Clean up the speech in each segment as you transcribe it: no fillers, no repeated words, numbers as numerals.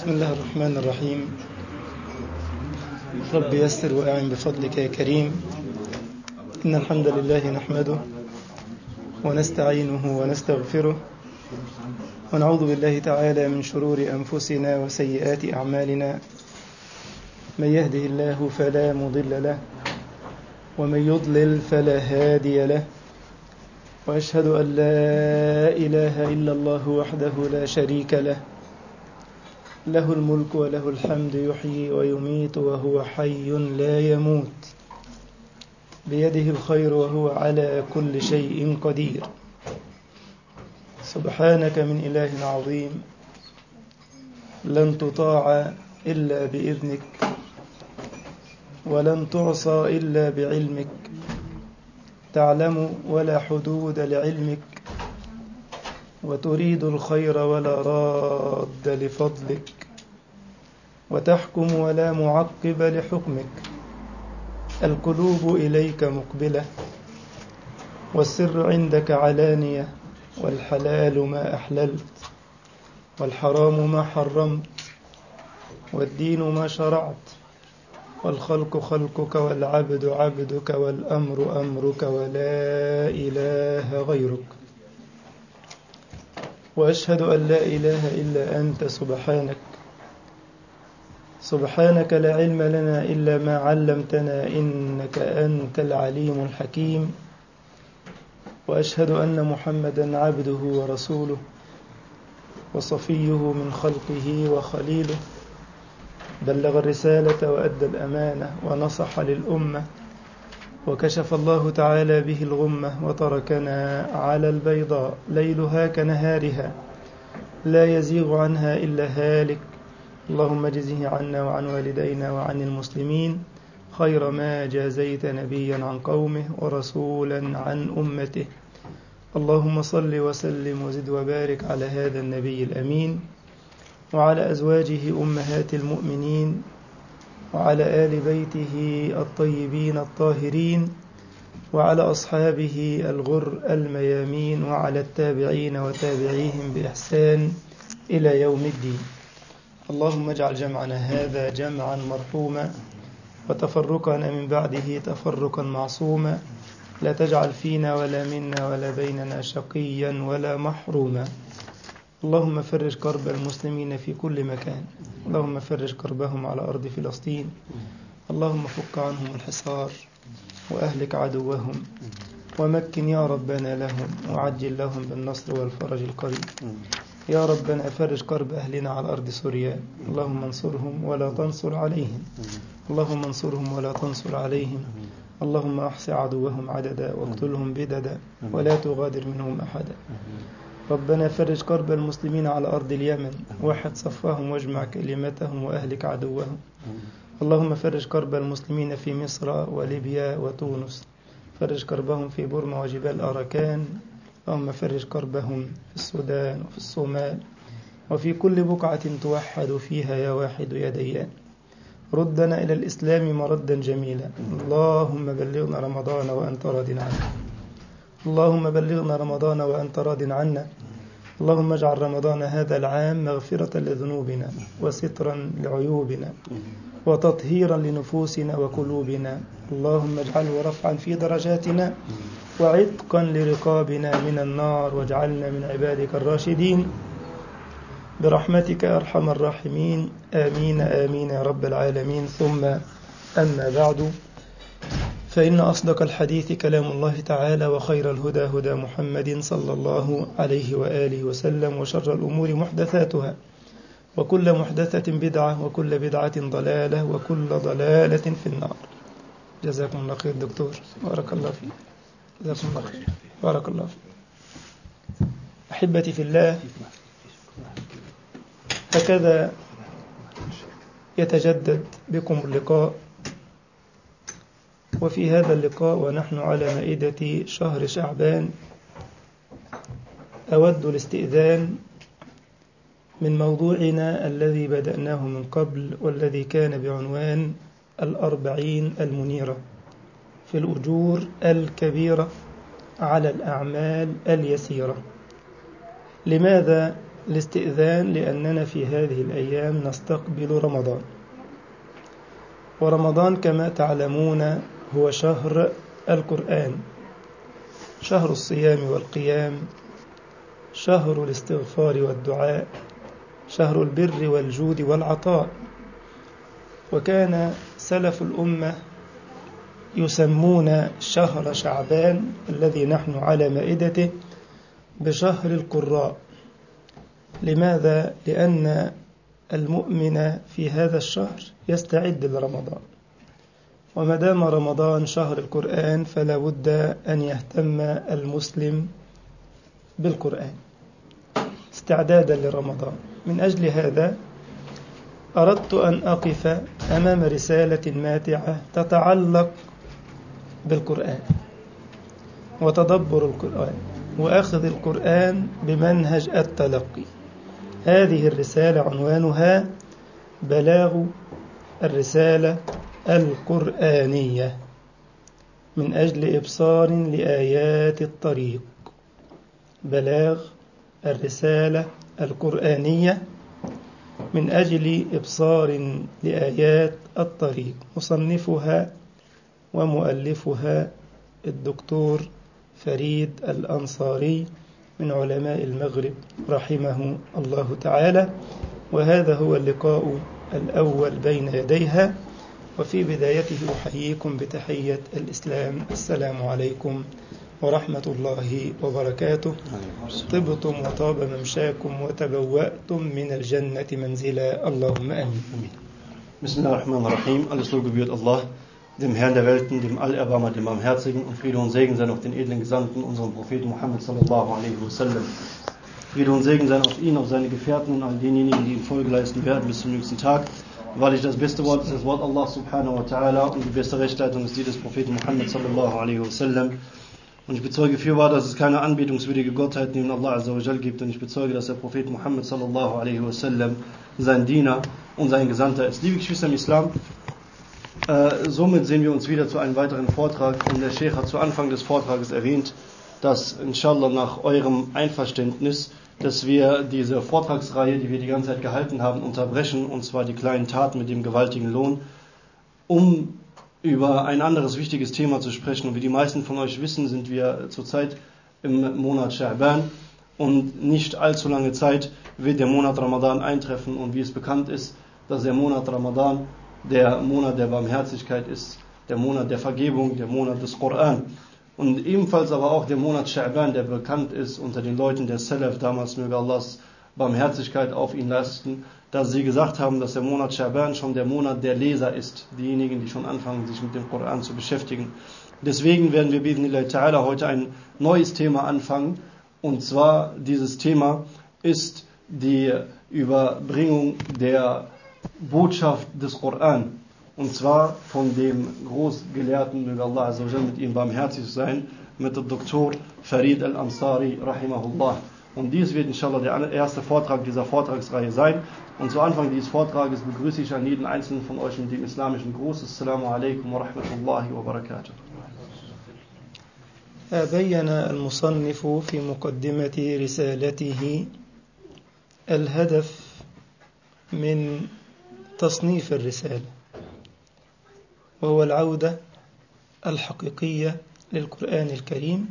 بسم الله الرحمن الرحيم. رب يسر وأعن بفضلك يا كريم. إن الحمد لله نحمده ونستعينه ونستغفره ونعوذ بالله تعالى من شرور أنفسنا وسيئات أعمالنا. من يهده الله فلا مضل له ومن يضلل فلا هادي له، وأشهد أن لا إله إلا الله وحده لا شريك له، له الملك وله الحمد، يحيي ويميت وهو حي لا يموت، بيده الخير وهو على كل شيء قدير. سبحانك من إله عظيم لن تطاع إلا بإذنك ولن تعصى إلا بعلمك، تعلم ولا حدود لعلمك، وتريد الخير ولا راد لفضلك، وتحكم ولا معقب لحكمك. القلوب إليك مقبلة، والسر عندك علانية، والحلال ما أحللت والحرام ما حرمت، والدين ما شرعت، والخلق خلقك والعبد عبدك والأمر أمرك ولا إله غيرك. وأشهد أن لا إله إلا أنت سبحانك لا علم لنا إلا ما علمتنا إنك أنت العليم الحكيم. وأشهد أن محمدا عبده ورسوله وصفيه من خلقه وخليله، بلغ الرسالة وأدى الأمانة ونصح للأمة، وكشف الله تعالى به الغمة، وتركنا على البيضاء ليلها كنهارها لا يزيغ عنها إلا هالك. اللهم اجزه عنا وعن والدينا وعن المسلمين خير ما جازيت نبيا عن قومه ورسولا عن أمته. اللهم صل وسلم وزد وبارك على هذا النبي الأمين، وعلى أزواجه أمهات المؤمنين، وعلى آل بيته الطيبين الطاهرين، وعلى أصحابه الغر الميامين، وعلى التابعين وتابعيهم بإحسان إلى يوم الدين. اللهم اجعل جمعنا هذا جمعا مرحوما، وتفرقنا من بعده تفرقا معصوما، لا تجعل فينا ولا منا ولا بيننا شقيا ولا محروما. اللهم فرج كرب المسلمين في كل مكان، اللهم فرج كربهم على أرض فلسطين، اللهم فك عنهم الحصار وأهلك عدوهم، ومكن يا ربنا لهم، وعجل لهم بالنصر والفرج القريب. يا ربنا فرج كرب أهلنا على أرض سوريا، اللهم انصرهم ولا تنصر عليهم، اللهم انصرهم ولا تنصر عليهم، اللهم أحصي عدوهم عددا واقتلهم بددا ولا تغادر منهم أحدا. ربنا فرج كرب المسلمين على أرض اليمن، وحد صفهم واجمع كلمتهم وأهلك عدوهم. اللهم فرج كرب المسلمين في مصر وليبيا وتونس، فرج كربهم في بورما وجبال أراكان، اللهم فرج كربهم في السودان وفي الصومال وفي كل بقعة توحد فيها يا واحد يا ديان. ردنا إلى الإسلام مردا جميلا. اللهم بلغنا رمضان وأنت راض عنا، اللهم بلغنا رمضان وأنت راض عنا. اللهم اجعل رمضان هذا العام مغفرة لذنوبنا وسترا لعيوبنا وتطهيرا لنفوسنا وقلوبنا. اللهم اجعله رفعا في درجاتنا وعتقا لرقابنا من النار، واجعلنا من عبادك الراشدين برحمتك يا أرحم الراحمين. آمين آمين يا رب العالمين. ثم أما بعد، فإن أصدق الحديث كلام الله تعالى، وخير الهدى هدى محمد صلى الله عليه وآله وسلم، وشر الأمور محدثاتها، وكل محدثة بدعة، وكل بدعة ضلالة، وكل ضلالة في النار. جزاكم الله خير دكتور، بارك الله فيك. جزاكم الله خير، بارك الله فيك. أحبتي في الله، هكذا يتجدد بكم اللقاء، وفي هذا اللقاء ونحن على مائدة شهر شعبان أود الاستئذان من موضوعنا الذي بدأناه من قبل، والذي كان بعنوان 40 المنيرة في الأجور الكبيرة على الأعمال اليسيرة. لماذا الاستئذان لأننا في هذه الأيام نستقبل رمضان، ورمضان كما تعلمون هو شهر القرآن، شهر الصيام والقيام، شهر الاستغفار والدعاء، شهر البر والجود والعطاء. وكان سلف الأمة يسمون شهر شعبان الذي نحن على مائدته بشهر القراء. لماذا؟ لأن المؤمن في هذا الشهر يستعد لرمضان، وما دام رمضان شهر القرآن فلا بد أن يهتم المسلم بالقرآن استعدادا لرمضان. من أجل هذا أردت أن أقف أمام رسالة ماتعة تتعلق بالقرآن وتدبر القرآن وأخذ القرآن بمنهج التلقي. هذه الرسالة عنوانها بلاغ الرسالة القرآنية من أجل إبصار لآيات الطريق. بلاغ الرسالة القرآنية من أجل إبصار لآيات الطريق. مصنفها ومؤلفها الدكتور فريد الأنصاري من علماء المغرب رحمه الله تعالى. وهذا هو اللقاء الأول بين يديها، وفي بدايته أحييكم بتحية الإسلام: السلام عليكم ورحمة الله وبركاته. طبتم وطاب ممشاكم وتبوأتم من الجنة منزلا، اللهم آمين. Bismillahirrahmanirrahim. Alles Lob gebührt Allah, dem Herrn der Welten, dem Allerbarmer, dem Barmherzigen, und Friede und Segen seien auf den edlen Gesandten, unserem Propheten Muhammad sallallahu alaihi wasallam. Friede und Segen seien auf ihn, auf seine Gefährten und all denjenigen, die ihm Folge leisten werden bis zum jüngsten Tag. Weil das beste Wort ist das Wort Allah subhanahu wa ta'ala, und die beste Rechtsleitung ist die des Propheten Muhammad sallallahu alaihi wasallam. Und ich bezeuge fürwahr, dass es keine anbetungswürdige Gottheit neben Allah azza wa jal gibt, und ich bezeuge, dass der Prophet Muhammad sallallahu alaihi wasallam sein Diener und sein Gesandter ist. Liebe Geschwister im Islam, somit sehen wir uns wieder zu einem weiteren Vortrag, und der Sheikh hat zu Anfang des Vortrages erwähnt, dass inshallah nach eurem Einverständnis, dass wir diese Vortragsreihe, die wir die ganze Zeit gehalten haben, unterbrechen, und zwar die kleinen Taten mit dem gewaltigen Lohn, um über ein anderes wichtiges Thema zu sprechen. Und wie die meisten von euch wissen, sind wir zurzeit im Monat Sha'ban, und nicht allzu lange Zeit wird der Monat Ramadan eintreffen. Und wie es bekannt ist, dass der Monat Ramadan der Monat der Barmherzigkeit ist, der Monat der Vergebung, der Monat des Koran. Und ebenfalls aber auch der Monat Sha'ban, der bekannt ist unter den Leuten der Salaf, damals möge Allahs Barmherzigkeit auf ihn lasten, dass sie gesagt haben, dass der Monat Sha'ban schon der Monat der Leser ist, diejenigen, die schon anfangen, sich mit dem Koran zu beschäftigen. Deswegen werden wir bi'idhnillahi ta'ala heute ein neues Thema anfangen, und zwar dieses Thema ist die Überbringung der Botschaft des Koran, und zwar von dem Großgelehrten, möge Allah azza wa jal mit ihm barmherzig sein, mit dem Doktor Farid al-Ansari rahimahullah. Und dies wird inshallah der erste Vortrag dieser Vortragsreihe sein. Und zu Anfang dieses Vortrages begrüße ich an jeden einzelnen von euch mit dem islamischen Gruß: Assalamu alaikum wa rahmatullahi wa barakatuh. بين المصنف في مقدمة رسالته الهدف من تصنيف الرسالة، وهو العودة الحقيقية للقرآن الكريم،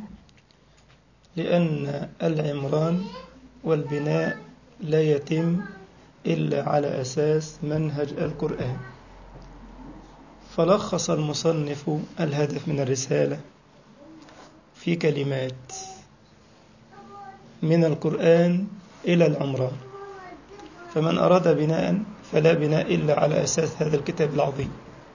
لأن العمران والبناء لا يتم إلا على أساس منهج القرآن. فلخص المصنف الهدف من الرسالة في كلمات: من القرآن إلى العمران. فمن أراد بناء فلا بناء إلا على أساس هذا الكتاب العظيم،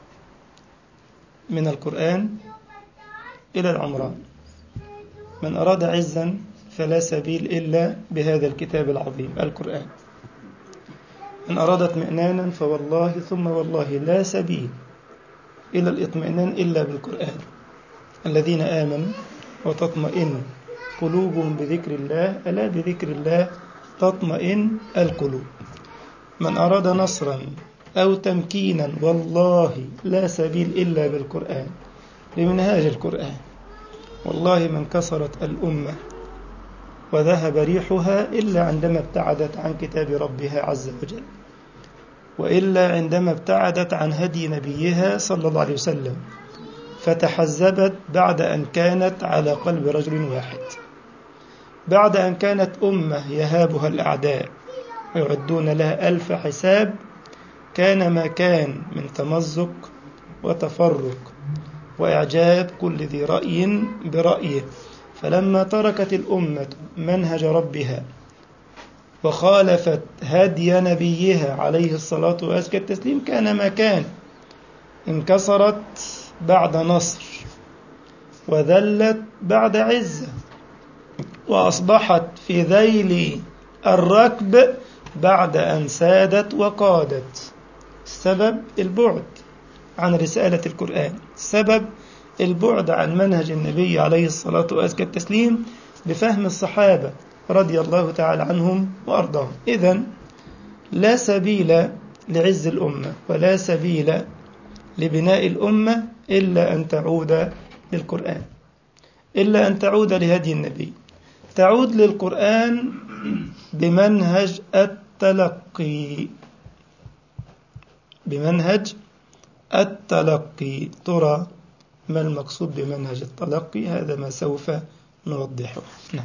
من القرآن إلى العمران. من أراد عزا فلا سبيل إلا بهذا الكتاب العظيم القرآن. من أراد اطمئنانا فوالله ثم والله لا سبيل إلى الاطمئنان إلا بالقرآن. الذين آمنوا وتطمئن قلوبهم بذكر الله، ألا بذكر الله تطمئن القلوب. من أراد نصرا أو تمكينا والله لا سبيل إلا بالقرآن، بمنهاج القرآن. والله من كسرت الأمة وذهب ريحها إلا عندما ابتعدت عن كتاب ربها عز وجل، وإلا عندما ابتعدت عن هدي نبيها صلى الله عليه وسلم، فتحزبت بعد أن كانت على قلب رجل واحد، بعد أن كانت أمة يهابها الأعداء ويعدون لها ألف حساب، كان ما كان من تمزق وتفرق وإعجاب كل ذي رأي برأيه. فلما تركت الأمة منهج ربها وخالفت هدي نبيها عليه الصلاة وأزكى التسليم، كان ما كان، انكسرت بعد نصر وذلت بعد عزة، وأصبحت في ذيل الركب بعد أن سادت وقادت. السبب البعد عن رسالة القرآن، سبب البعد عن منهج النبي عليه الصلاة وأزكى التسليم بفهم الصحابة رضي الله تعالى عنهم وأرضاهم. إذن لا سبيل لعز الأمة ولا سبيل لبناء الأمة إلا أن تعود للقرآن، إلا أن تعود لهدي النبي، تعود للقرآن بمنهج التلقي، بمنهج التلقي. ترى ما المقصود بمنهج التلقي؟ هذا ما سوف نوضحه.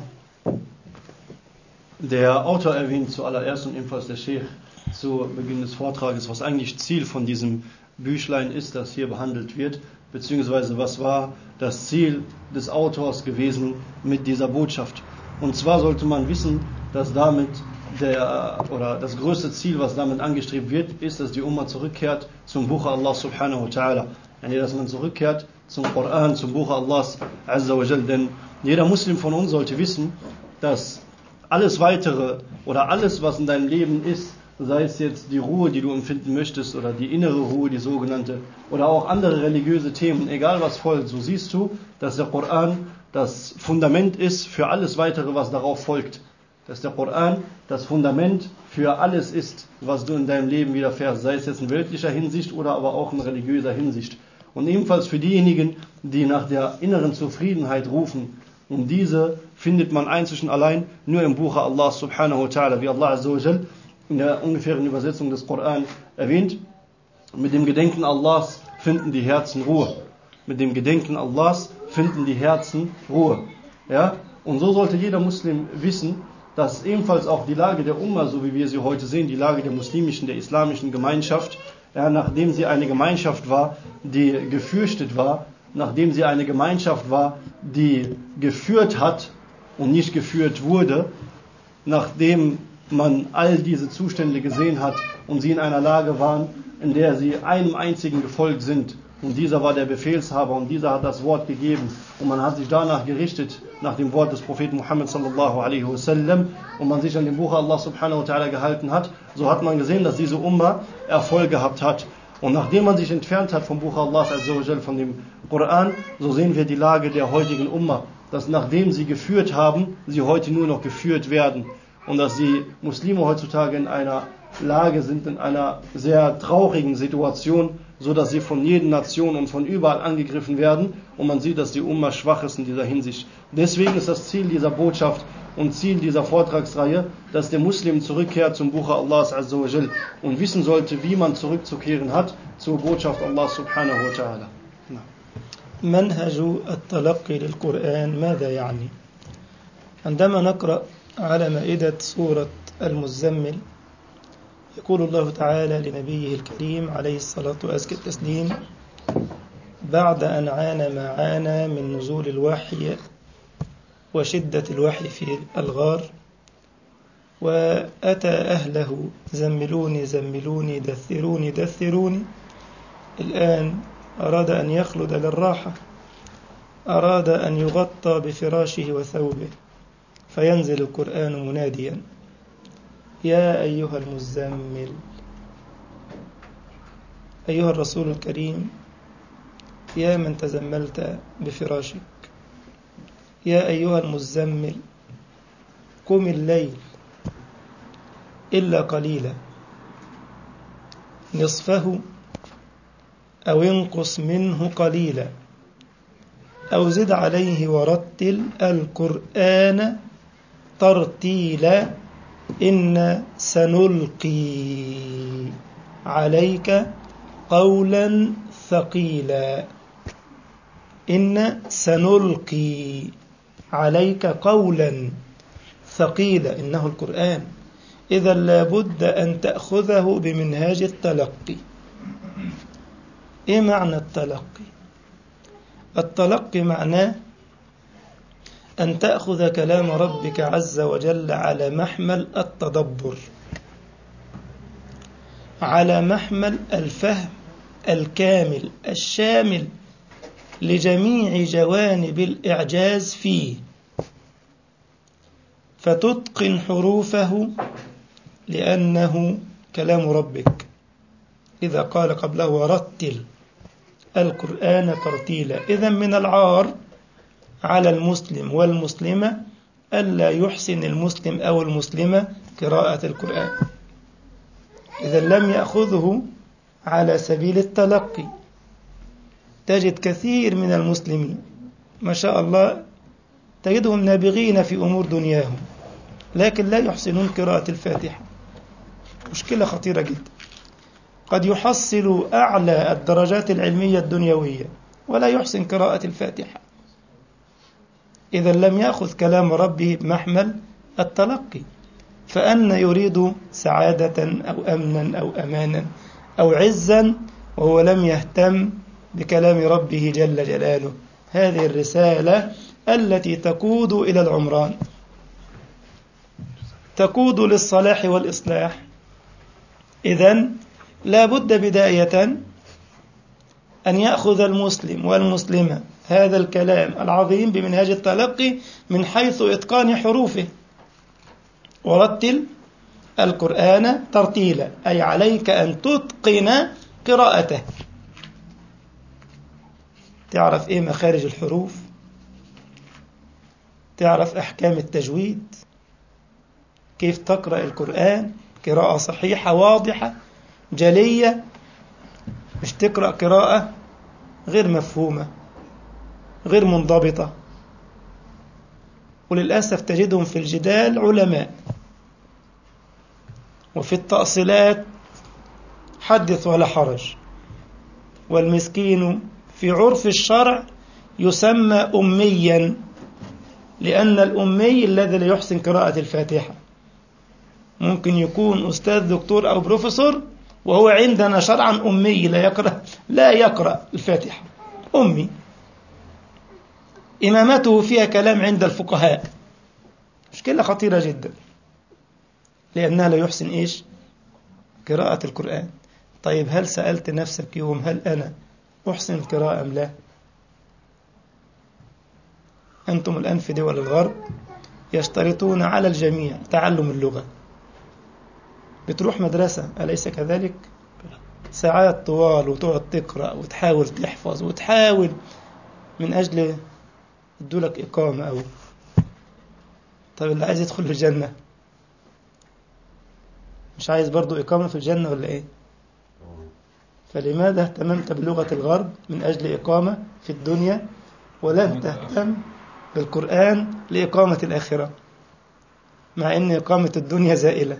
Der Autor erwähnt zuallererst und ebenfalls der Sheikh zu Beginn des Vortrages, was eigentlich Ziel von diesem Büchlein ist, das hier behandelt wird, beziehungsweise was war das Ziel des Autors gewesen mit dieser Botschaft. Und zwar sollte man wissen, dass damit das größte Ziel, was damit angestrebt wird, ist, dass die Umma zurückkehrt zum Buch Allah subhanahu wa ta'ala. Dass man zurückkehrt zum Koran, zum Buch Allahs azza wa jal. Denn jeder Muslim von uns sollte wissen, dass alles Weitere oder alles, was in deinem Leben ist, sei es jetzt die Ruhe, die du empfinden möchtest, oder die innere Ruhe, die sogenannte, oder auch andere religiöse Themen, egal was folgt, so siehst du, dass der Koran das Fundament ist für alles Weitere, was darauf folgt. Dass der Koran das Fundament für alles ist, was du in deinem Leben widerfährst, sei es jetzt in weltlicher Hinsicht oder aber auch in religiöser Hinsicht. Und ebenfalls für diejenigen, die nach der inneren Zufriedenheit rufen, und diese findet man einzig und allein nur im Buche Allah subhanahu wa ta'ala, wie Allah azza wa jal in der ungefähren Übersetzung des Koran erwähnt: Mit dem Gedenken Allahs finden die Herzen Ruhe. Mit dem Gedenken Allahs finden die Herzen Ruhe. Ja? Und so sollte jeder Muslim wissen, dass ebenfalls auch die Lage der Umma, so wie wir sie heute sehen, die Lage der muslimischen, der islamischen Gemeinschaft, nachdem sie eine Gemeinschaft war, die gefürchtet war, nachdem sie eine Gemeinschaft war, die geführt hat und nicht geführt wurde, nachdem man all diese Zustände gesehen hat und sie in einer Lage waren, in der sie einem einzigen gefolgt sind, und dieser war der Befehlshaber und dieser hat das Wort gegeben und man hat sich danach gerichtet, nach dem Wort des Propheten Muhammad sallallahu alaihi wasallam, und man sich an dem Buch Allah subhanahu wa ta'ala gehalten hat, so hat man gesehen, dass diese Umma Erfolg gehabt hat. Und nachdem man sich entfernt hat vom Buch Allah azza wa jal, von dem Koran, so sehen wir die Lage der heutigen Umma, dass nachdem sie geführt haben, sie heute nur noch geführt werden, und dass die Muslime heutzutage in einer Lage sind, in einer sehr traurigen Situation, so dass sie von jeder Nation und von überall angegriffen werden, und man sieht, dass die Umma schwach ist in dieser Hinsicht. Deswegen ist das Ziel dieser Botschaft und Ziel dieser Vortragsreihe, dass der Muslim zurückkehrt zum Buch Allahs azza wa jal und wissen sollte, wie man zurückzukehren hat zur Botschaft Allah subhanahu wa ta'ala. منهج التلقي للقرآن ماذا يعني؟ عندما نقرأ على مائدة سورة المزمل يقول الله تعالى لنبيه الكريم عليه الصلاة وأزكى التسليم بعد أن عانى ما عانى من نزول الوحي وشدة الوحي في الغار، وأتى أهله زملوني زملوني دثروني دثروني، الآن أراد أن يخلد للراحة، أراد أن يغطى بفراشه وثوبه، فينزل القرآن مناديا: يا أيها المزمل، أيها الرسول الكريم، يا من تزملت بفراشك، يا أيها المزمل، قم الليل إلا قليلا نصفه أو انقص منه قليلا أو زد عليه ورتل القرآن ترتيلا إن سنلقي عليك قولا ثقيلا. إن سنلقي عليك قولا ثقيلا، إنه القرآن، إذا لابد أن تأخذه بمنهاج التلقي. إيه معنى التلقي؟ التلقي معناه أن تأخذ كلام ربك عز وجل على محمل التدبر، على محمل الفهم الكامل الشامل لجميع جوانب الإعجاز فيه، فتتقن حروفه لأنه كلام ربك. إذا قال قبله ورتل القرآن ترتيلا. إذن من العار على المسلم والمسلمة ألا يحسن المسلم أو المسلمة قراءة القرآن إذا لم يأخذه على سبيل التلقي. تجد كثير من المسلمين ما شاء الله تجدهم نابغين في أمور دنياهم، لكن لا يحسنون قراءة الفاتحة. مشكلة خطيرة جدا. قد يحصل أعلى الدرجات العلمية الدنيوية ولا يحسن قراءة الفاتحة، إذا لم يأخذ كلام ربه بمحمل التلقي. فأن يريد سعادة أو أمنا أو أمانا أو عزا وهو لم يهتم بكلام ربه جل جلاله. هذه الرسالة التي تقود إلى العمران، تقود للصلاح والإصلاح. إذن لا بد بداية أن يأخذ المسلم والمسلمة هذا الكلام العظيم بمنهاج التلقي من حيث إتقان حروفه. ورتل القرآن ترتيلا، أي عليك أن تتقن قراءته. تعرف إيه مخارج الحروف، تعرف أحكام التجويد، كيف تقرأ القرآن قراءة صحيحة واضحة جلية، مش تقرأ قراءة غير مفهومة غير منضبطة. وللأسف تجدهم في الجدال علماء، وفي التأصيلات حدث ولا حرج، والمسكين في عرف الشرع يسمى أميا، لأن الأمي الذي لا يحسن قراءة الفاتحة ممكن يكون أستاذ دكتور أو بروفيسور وهو عندنا شرعا أمي لا يقرأ الفاتحة، أمي، إمامته فيها كلام عند الفقهاء. مشكلة خطيرة جدا، لأنها لا يحسن إيش؟ قراءة القرآن. طيب هل سألت نفسك يوم هل أنا أحسن القراءة أم لا؟ أنتم الآن في دول الغرب يشترطون على الجميع تعلم اللغة. بتروح مدرسة أليس كذلك؟ ساعات طوال وتقعد تقرأ وتحاول تحفظ وتحاول من أجل يدولك إقامة أو. طيب اللي عايز يدخل الجنة مش عايز برضو إقامة في الجنة ولا إيه؟ فلماذا اهتممت بلغة الغرب من أجل إقامة في الدنيا ولم تهتم بالقرآن لإقامة الآخرة، مع أن إقامة الدنيا زائلة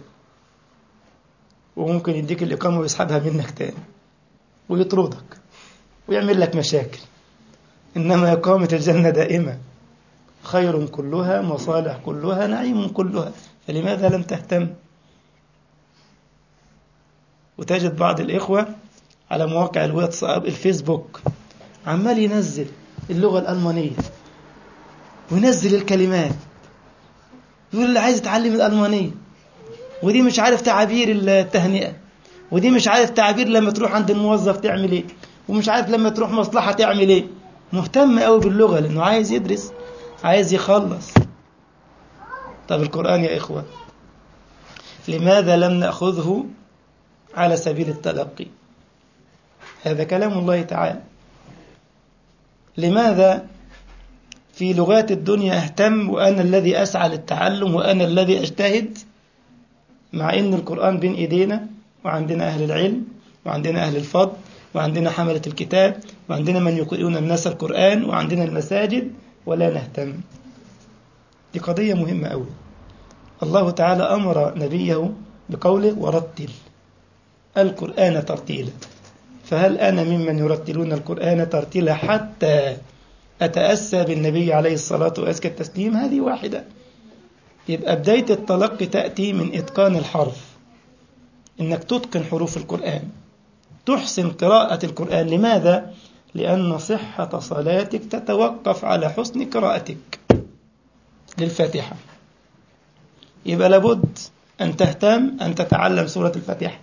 وممكن يديك الإقامة ويسحبها منك تاني ويطردك ويعمل لك مشاكل، إنما إقامة الجنة دائمة، خير كلها مصالح كلها نعيم كلها، فلماذا لم تهتم؟ وتجد بعض الإخوة على مواقع الواتساب الفيسبوك عمال ينزل اللغة الألمانية وينزل الكلمات، يقول اللي عايز يتعلم الألمانية، ودي مش عارف تعابير التهنئة، ودي مش عارف تعابير لما تروح عند الموظف تعمل ايه، ومش عارف لما تروح مصلحة تعمل ايه. مهتم قوي باللغة لأنه عايز يدرس، عايز يخلص. طب القرآن يا إخوة لماذا لم نأخذه على سبيل التلقي؟ هذا كلام الله تعالى. لماذا في لغات الدنيا أهتم وأنا الذي أسعى للتعلم وأنا الذي أجتهد، مع أن القرآن بين إيدينا وعندنا أهل العلم وعندنا أهل الفضل وعندنا حملة الكتاب وعندنا من يقرؤون الناس القرآن وعندنا المساجد، ولا نهتم؟ دي قضية مهمة أوي. الله تعالى أمر نبيه بقوله ورتل القرآن ترتيلا. فهل أنا ممن يرتلون القرآن ترتيلا حتى أتأسى بالنبي عليه الصلاة وأزكى التسليم؟ هذه واحدة. يبقى بداية التلقي تأتي من إتقان الحرف، إنك تتقن حروف القرآن، تحسن قراءة القرآن. لماذا؟ لأن صحة صلاتك تتوقف على حسن قراءتك للفاتحة. يبقى لابد أن تهتم أن تتعلم سورة الفاتحة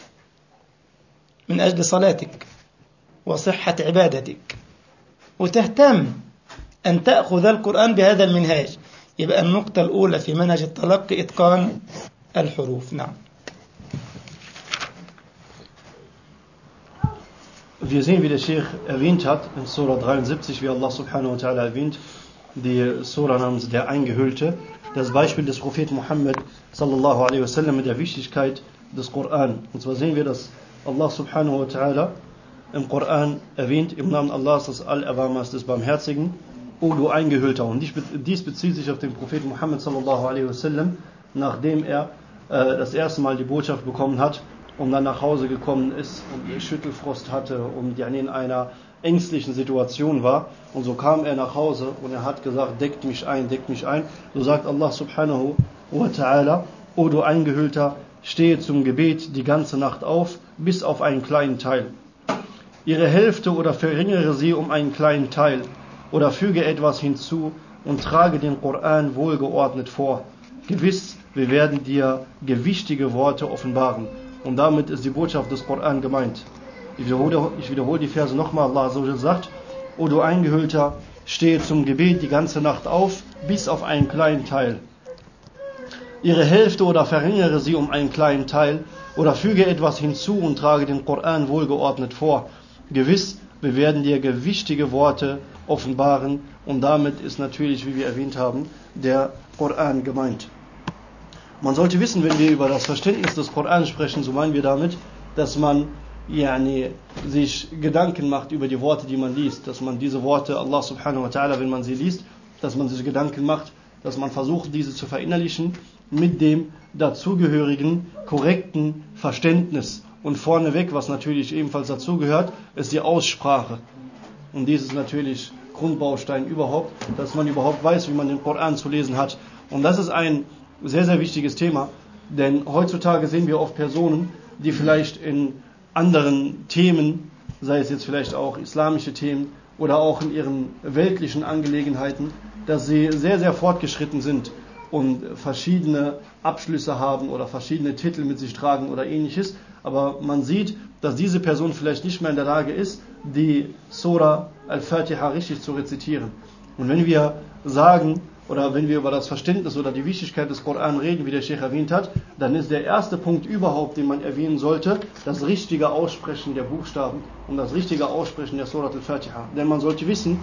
من أجل صلاتك وصحة عبادتك، وتهتم أن تأخذ القرآن بهذا المنهاج. يبقى النقطة الأولى في منهج التلقي إتقان الحروف. نعم. Wir sehen, wie der Sheikh erwähnt hat, in Surah 73, wie Allah subhanahu wa ta'ala erwähnt, die Surah namens der Eingehüllte, das Beispiel des Propheten Muhammad sallallahu alaihi wasallam mit der Wichtigkeit des Koran. Und zwar sehen wir, dass Allah subhanahu wa ta'ala im Koran erwähnt, im Namen Allahs, des Allerbarmers, des Barmherzigen, O du Eingehüllter. Und dies bezieht sich auf den Propheten Muhammad sallallahu alaihi wasallam, nachdem er das erste Mal die Botschaft bekommen hat und dann nach Hause gekommen ist und Schüttelfrost hatte und in einer ängstlichen Situation war. Und so kam er nach Hause und er hat gesagt, deckt mich ein, deckt mich ein. So sagt Allah subhanahu wa ta'ala, O du Eingehüllter, stehe zum Gebet die ganze Nacht auf, bis auf einen kleinen Teil. Ihre Hälfte oder verringere sie um einen kleinen Teil oder füge etwas hinzu und trage den Koran wohlgeordnet vor. Gewiss, wir werden dir gewichtige Worte offenbaren. Und damit ist die Botschaft des Koran gemeint. Ich wiederhole die Verse nochmal. Allah sagt, O du Eingehüllter, stehe zum Gebet die ganze Nacht auf, bis auf einen kleinen Teil. Ihre Hälfte oder verringere sie um einen kleinen Teil oder füge etwas hinzu und trage den Koran wohlgeordnet vor. Gewiss, wir werden dir gewichtige Worte offenbaren. Und damit ist natürlich, wie wir erwähnt haben, der Koran gemeint. Man sollte wissen, wenn wir über das Verständnis des Koran sprechen, so meinen wir damit, dass man sich Gedanken macht über die Worte, die man liest, dass man diese Worte, Allah subhanahu wa ta'ala, wenn man sie liest, dass man sich Gedanken macht, dass man versucht, diese zu verinnerlichen mit dem dazugehörigen, korrekten Verständnis. Und vorneweg, was natürlich ebenfalls dazugehört, ist die Aussprache. Und dies ist natürlich Grundbaustein überhaupt, dass man überhaupt weiß, wie man den Koran zu lesen hat. Und das ist ein sehr, sehr wichtiges Thema, denn heutzutage sehen wir oft Personen, die vielleicht in anderen Themen, sei es jetzt vielleicht auch islamische Themen oder auch in ihren weltlichen Angelegenheiten, dass sie sehr, sehr fortgeschritten sind und verschiedene Abschlüsse haben oder verschiedene Titel mit sich tragen oder ähnliches, aber man sieht, dass diese Person vielleicht nicht mehr in der Lage ist, die Surah Al-Fatiha richtig zu rezitieren. Und wenn wir sagen, oder wenn wir über das Verständnis oder die Wichtigkeit des Koran reden, wie der Sheikh erwähnt hat, dann ist der erste Punkt überhaupt, den man erwähnen sollte, das richtige Aussprechen der Buchstaben und das richtige Aussprechen der Surah Al-Fatiha. Denn man sollte wissen,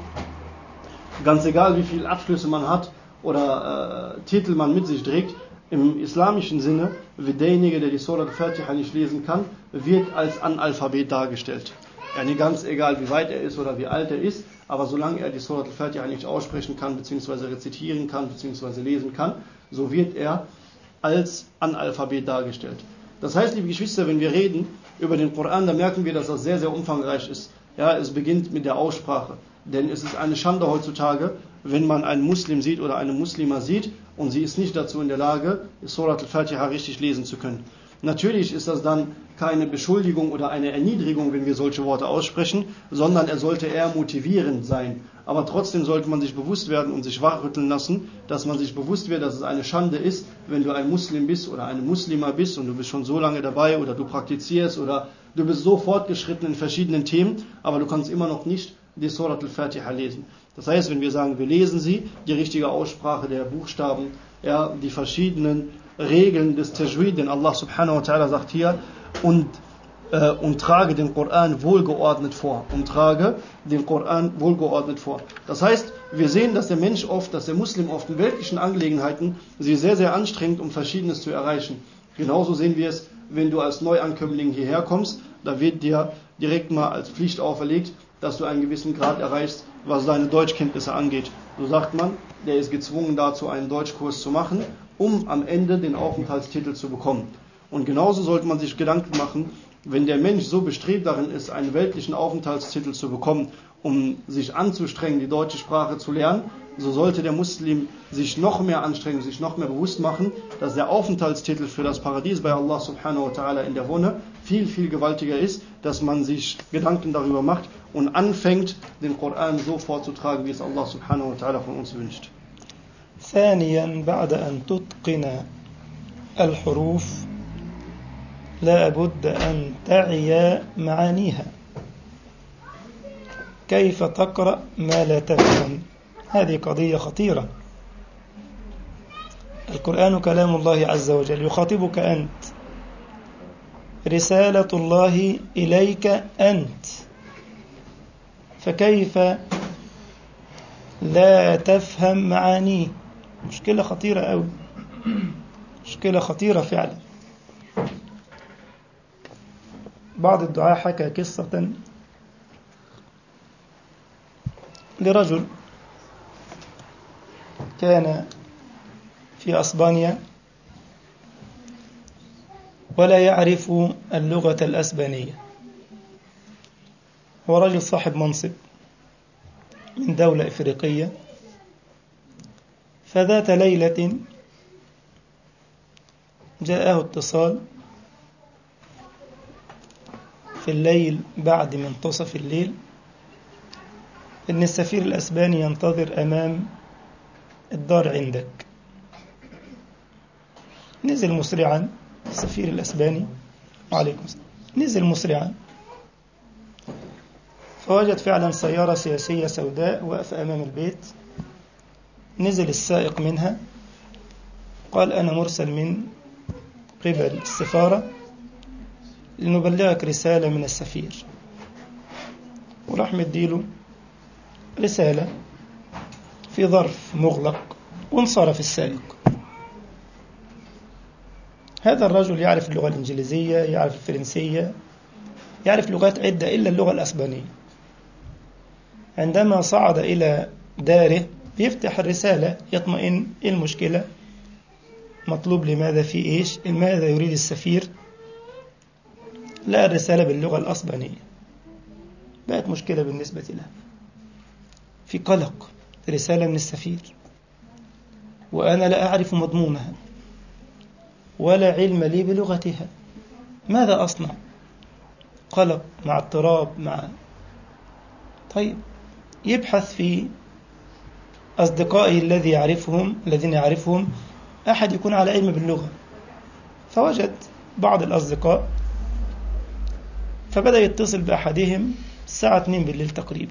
ganz egal wie viele Abschlüsse man hat oder Titel man mit sich trägt, im islamischen Sinne wird derjenige, der die Surah Al-Fatiha nicht lesen kann, wird als Analphabet dargestellt. Ganz egal wie weit er ist oder wie alt er ist, aber solange er die Surah Al-Fatiha nicht aussprechen kann, beziehungsweise rezitieren kann, beziehungsweise lesen kann, so wird er als Analphabet dargestellt. Das heißt, liebe Geschwister, wenn wir reden über den Koran, dann merken wir, dass das sehr, sehr umfangreich ist. Ja, es beginnt mit der Aussprache. Denn es ist eine Schande heutzutage, wenn man einen Muslim sieht oder eine Muslima sieht und sie ist nicht dazu in der Lage, Surah Al-Fatiha richtig lesen zu können. Natürlich ist das dann keine Beschuldigung oder eine Erniedrigung, wenn wir solche Worte aussprechen, sondern er sollte eher motivierend sein. Aber trotzdem sollte man sich bewusst werden und sich wachrütteln lassen, dass man sich bewusst wird, dass es eine Schande ist, wenn du ein Muslim bist oder eine Muslima bist und du bist schon so lange dabei oder du praktizierst oder du bist so fortgeschritten in verschiedenen Themen, aber du kannst immer noch nicht die Surah Al-Fatiha lesen. Das heißt, wenn wir sagen, wir lesen sie, die richtige Aussprache der Buchstaben, ja, die verschiedenen Regeln des Tajwid, denn Allah subhanahu wa ta'ala sagt hier, und trage den Koran wohlgeordnet vor. Und trage den Koran wohlgeordnet vor. Das heißt, wir sehen, dass der Mensch oft, dass der Muslim oft in weltlichen Angelegenheiten sich sehr, sehr anstrengt, um Verschiedenes zu erreichen. Genauso sehen wir es, wenn du als Neuankömmling hierher kommst, da wird dir direkt mal als Pflicht auferlegt, dass du einen gewissen Grad erreichst, was deine Deutschkenntnisse angeht. So sagt man, der ist gezwungen dazu, einen Deutschkurs zu machen, um am Ende den Aufenthaltstitel zu bekommen. Und genauso sollte man sich Gedanken machen, wenn der Mensch so bestrebt darin ist, einen weltlichen Aufenthaltstitel zu bekommen, um sich anzustrengen, die deutsche Sprache zu lernen, so sollte der Muslim sich noch mehr anstrengen, sich noch mehr bewusst machen, dass der Aufenthaltstitel für das Paradies bei Allah subhanahu wa ta'ala in der Wonne viel, viel gewaltiger ist, dass man sich Gedanken darüber macht und anfängt, den Koran so vorzutragen, wie es Allah subhanahu wa ta'ala von uns wünscht. ثانيا بعد أن تتقن الحروف لا بد أن تعي معانيها. كيف تقرأ ما لا تفهم؟ هذه قضية خطيرة. القرآن كلام الله عز وجل يخاطبك أنت، رسالة الله إليك أنت، فكيف لا تفهم معانيه؟ مشكلة خطيرة أوي، مشكلة خطيرة فعلا. بعض الدعاة حكى قصة لرجل كان في أسبانيا ولا يعرف اللغة الأسبانية، هو رجل صاحب منصب من دولة إفريقية. فذات ليلة جاءه اتصال في الليل بعد منتصف الليل إن السفير الأسباني ينتظر أمام الدار عندك. نزل مسرعا السفير الأسباني، وعليكم السلام، نزل مسرعا فوجد فعلا سيارة سياسية سوداء واقفة أمام البيت. نزل السائق منها قال أنا مرسل من قبل السفارة لنبلغك رسالة من السفير، وراح مديله رسالة في ظرف مغلق وانصرف السائق. هذا الرجل يعرف اللغة الإنجليزية، يعرف الفرنسية، يعرف لغات عدة إلا اللغة الأسبانية. عندما صعد إلى داره يفتح الرسالة يطمئن، إيه المشكلة؟ مطلوب لماذا؟ في إيش؟ ماذا يريد السفير؟ لا، الرسالة باللغة الأسبانية. بقت مشكلة بالنسبة له، في قلق، رسالة من السفير وأنا لا أعرف مضمونها ولا علم لي بلغتها، ماذا أصنع؟ قلق مع اضطراب مع طيب يبحث في أصدقائه الذين يعرفهم أحد يكون على علم باللغة. فوجد بعض الأصدقاء فبدأ يتصل بأحدهم الساعة 2 بالليل تقريبا،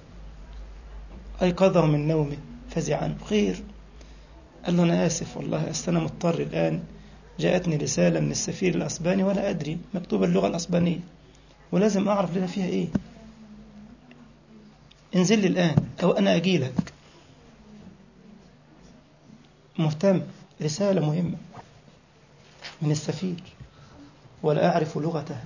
أيقظه من نومه فزعا، خير؟ قال له أنا آسف والله، أنا مضطر الآن، جاءتني رسالة من السفير الأسباني ولا أدري، مكتوبة اللغة الأسبانية ولازم أعرف لنا فيها إيه، انزل لي الآن أو أنا أجي لك. مهتم، رسالة مهمة من السفير ولا أعرف لغتها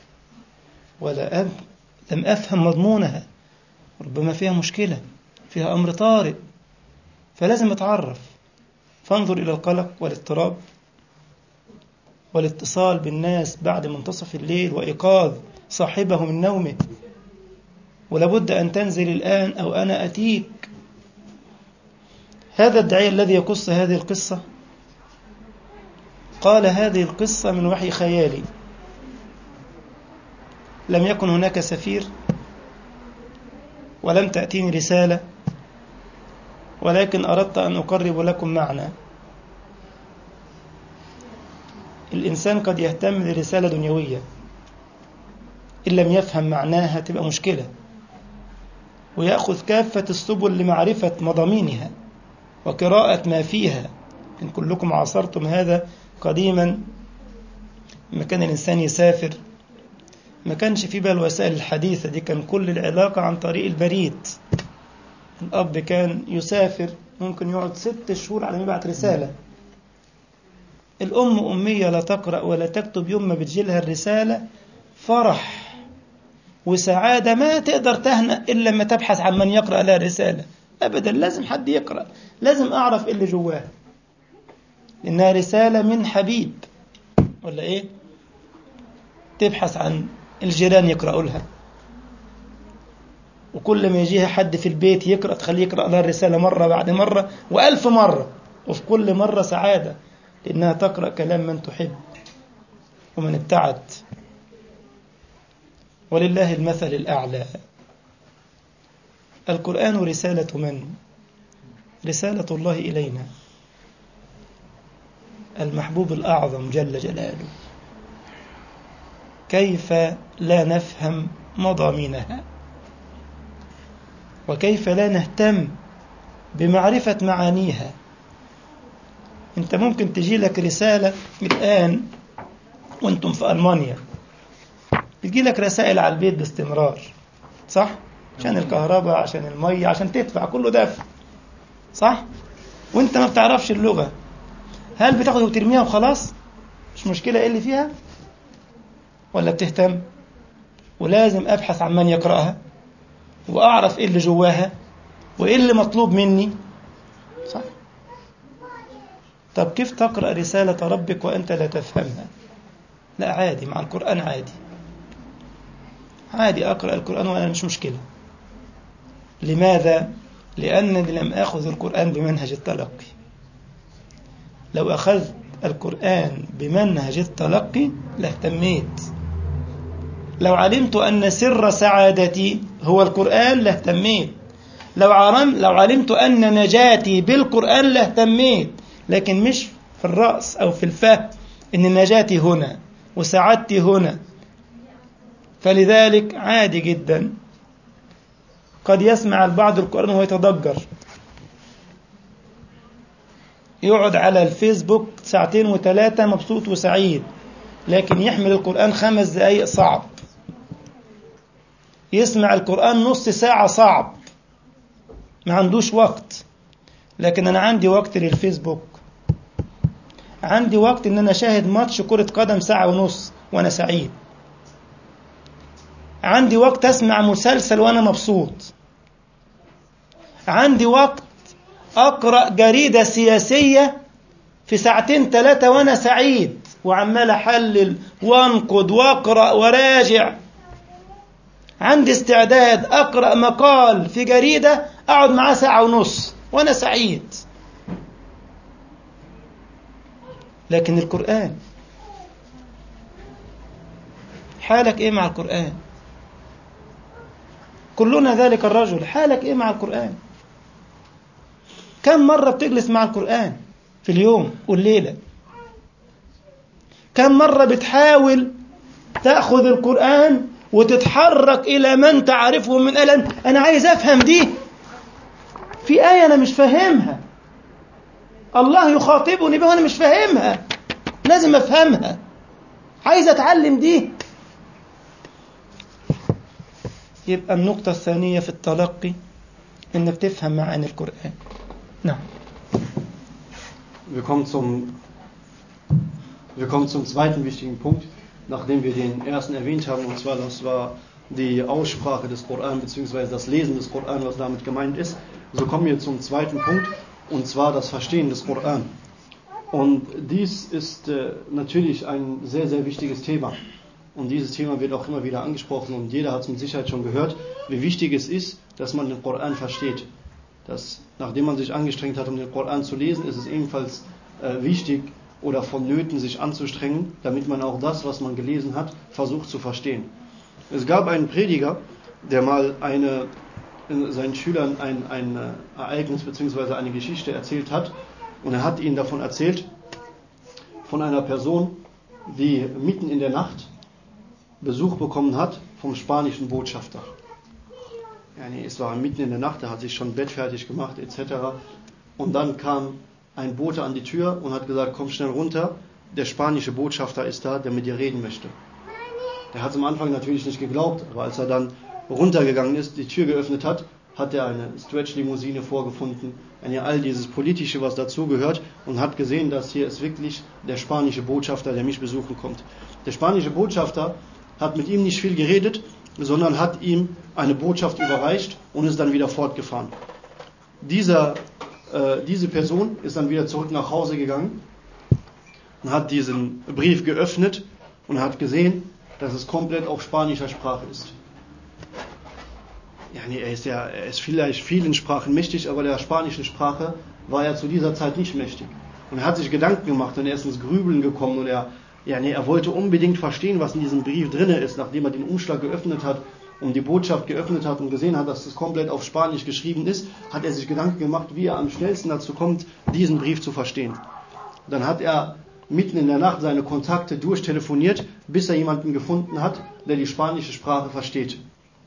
لم أفهم مضمونها، ربما فيها مشكلة، فيها أمر طارئ، فلازم أتعرف. فانظر إلى القلق والاضطراب والاتصال بالناس بعد منتصف الليل وإيقاظ صاحبه من نومه، ولابد أن تنزل الآن أو أنا أتيك. هذا الداعية الذي يقص هذه القصة قال هذه القصة من وحي خيالي، لم يكن هناك سفير ولم تأتيني رسالة، ولكن أردت أن أقرب لكم معنى. الإنسان قد يهتم لرسالة دنيوية إن لم يفهم معناها تبقى مشكلة، ويأخذ كافة السبل لمعرفة مضامينها وقراءة ما فيها. إن كلكم عاصرتم هذا قديما، لما كان الإنسان يسافر ما كانش في بقى الوسائل الحديثة دي، كان كل العلاقة عن طريق البريد. الأب كان يسافر ممكن يقعد 6 شهور على ما يبعت رسالة. الأم أمية لا تقرأ ولا تكتب، يوم ما بتجيلها الرسالة فرح وسعادة ما تقدر تهنأ إلا لما تبحث عن من يقرأ لها الرسالة، أبدا، لازم حد يقرأ، لازم أعرف إيه اللي جواه، لأنها رسالة من حبيب. ولا إيه؟ تبحث عن الجيران يقرأوا لها، وكل ما يجيها حد في البيت يقرأ تخليه يقرأ لها الرسالة مرة بعد مرة و1000 مرة، وفي كل مرة سعادة، لأنها تقرأ كلام من تحب ومن ابتعد. ولله المثل الأعلى. القرآن رسالة من؟ رسالة الله إلينا، المحبوب الأعظم جل جلاله. كيف لا نفهم مضامينها؟ وكيف لا نهتم بمعرفة معانيها؟ انت ممكن تجي لك رسالة الآن وانتم في ألمانيا، تجي لك رسائل على البيت باستمرار، صح؟ عشان الكهرباء، عشان المية، عشان تدفع، كله دفع، صح؟ وانت ما بتعرفش اللغة، هل بتاخد وترميها وخلاص مش مشكلة ايه اللي فيها؟ ولا بتهتم؟ ولازم أبحث عن من يقرأها، وأعرف ايه اللي جواها، وايه اللي مطلوب مني، صح؟ طب كيف تقرأ رسالة ربك وأنت لا تفهمها؟ لا عادي، مع القرآن عادي أقرأ القرآن وأنا مش مشكلة. لماذا؟ لأنني لم أخذ القرآن بمنهج التلقي. لو أخذت القرآن بمنهج التلقي لاهتميت. لو علمت أن سر سعادتي هو القرآن لاهتميت. لو علمت أن نجاتي بالقرآن لاهتميت. لكن مش في الرأس أو في الفهم إن نجاتي هنا وسعادتي هنا. فلذلك عادي جدا قد يسمع البعض القرآن وهو يتضجر، يقعد على الفيسبوك 2 و3 مبسوط وسعيد، لكن يحمل القرآن 5 دقايق صعب، يسمع القرآن نص ساعة صعب، ما عندوش وقت. لكن أنا عندي وقت للفيسبوك، عندي وقت إن أنا أشاهد ماتش كرة قدم 1.5 ساعة وأنا سعيد، عندي وقت أسمع مسلسل وأنا مبسوط، عندي وقت أقرأ جريدة سياسية في 2 3 وأنا سعيد، وعمال أحلل وأنقد وأقرأ وراجع. عندي استعداد أقرأ مقال في جريدة أقعد معاه 1.5 ساعة وأنا سعيد. لكن القرآن، حالك إيه مع القرآن؟ كلنا ذلك الرجل، حالك إيه مع القرآن؟ كم مرة بتجلس مع القرآن في اليوم والليلة؟ كم مرة بتحاول تأخذ القرآن وتتحرك إلى من تعرفه من ألم؟ أنا عايز أفهم دي، في آية أنا مش فاهمها، الله يخاطبني بها وأنا مش فاهمها، لازم أفهمها، عايز أتعلم دي. يبقى النقطة الثانية في التلقي إنك تفهم معاني القرآن. نعم. Wir kommen zum zweiten wichtigen Punkt, nachdem wir den ersten erwähnt haben, und zwar das war die Aussprache des Koran bzw. das Lesen des Koran, was damit gemeint ist. So kommen wir zum zweiten Punkt, und zwar das Verstehen des Koran. Und dies ist natürlich ein sehr, sehr wichtiges Thema. Und dieses Thema wird auch immer wieder angesprochen, und jeder hat es mit Sicherheit schon gehört, wie wichtig es ist, dass man den Koran versteht. Dass, nachdem man sich angestrengt hat, um den Koran zu lesen, ist es ebenfalls wichtig oder vonnöten, sich anzustrengen, damit man auch das, was man gelesen hat, versucht zu verstehen. Es gab einen Prediger, der mal seinen Schülern ein Ereignis bzw. eine Geschichte erzählt hat, und er hat ihnen davon erzählt, von einer Person, die mitten in der Nacht Besuch bekommen hat vom spanischen Botschafter. Es war mitten in der Nacht, er hat sich schon bettfertig gemacht etc. Und dann kam ein Bote an die Tür und hat gesagt, komm schnell runter, der spanische Botschafter ist da, der mit dir reden möchte. Der hat es am Anfang natürlich nicht geglaubt, aber als er dann runtergegangen ist, die Tür geöffnet hat, hat er eine Stretch-Limousine vorgefunden, all dieses Politische, was dazugehört, und hat gesehen, dass hier ist wirklich der spanische Botschafter, der mich besuchen kommt. Der spanische Botschafter hat mit ihm nicht viel geredet, sondern hat ihm eine Botschaft überreicht und ist dann wieder fortgefahren. diese Person ist dann wieder zurück nach Hause gegangen und hat diesen Brief geöffnet und hat gesehen, dass es komplett auf spanischer Sprache ist. Ja, nee, er ist vielleicht vielen Sprachen mächtig, aber der spanischen Sprache war er zu dieser Zeit nicht mächtig. Und er hat sich Gedanken gemacht und er ist ins Grübeln gekommen und er wollte unbedingt verstehen, was in diesem Brief drin ist, nachdem er den Umschlag geöffnet hat und die Botschaft geöffnet hat und gesehen hat, dass es komplett auf Spanisch geschrieben ist, hat er sich Gedanken gemacht, wie er am schnellsten dazu kommt, diesen Brief zu verstehen. Dann hat er mitten in der Nacht seine Kontakte durchtelefoniert, bis er jemanden gefunden hat, der die spanische Sprache versteht.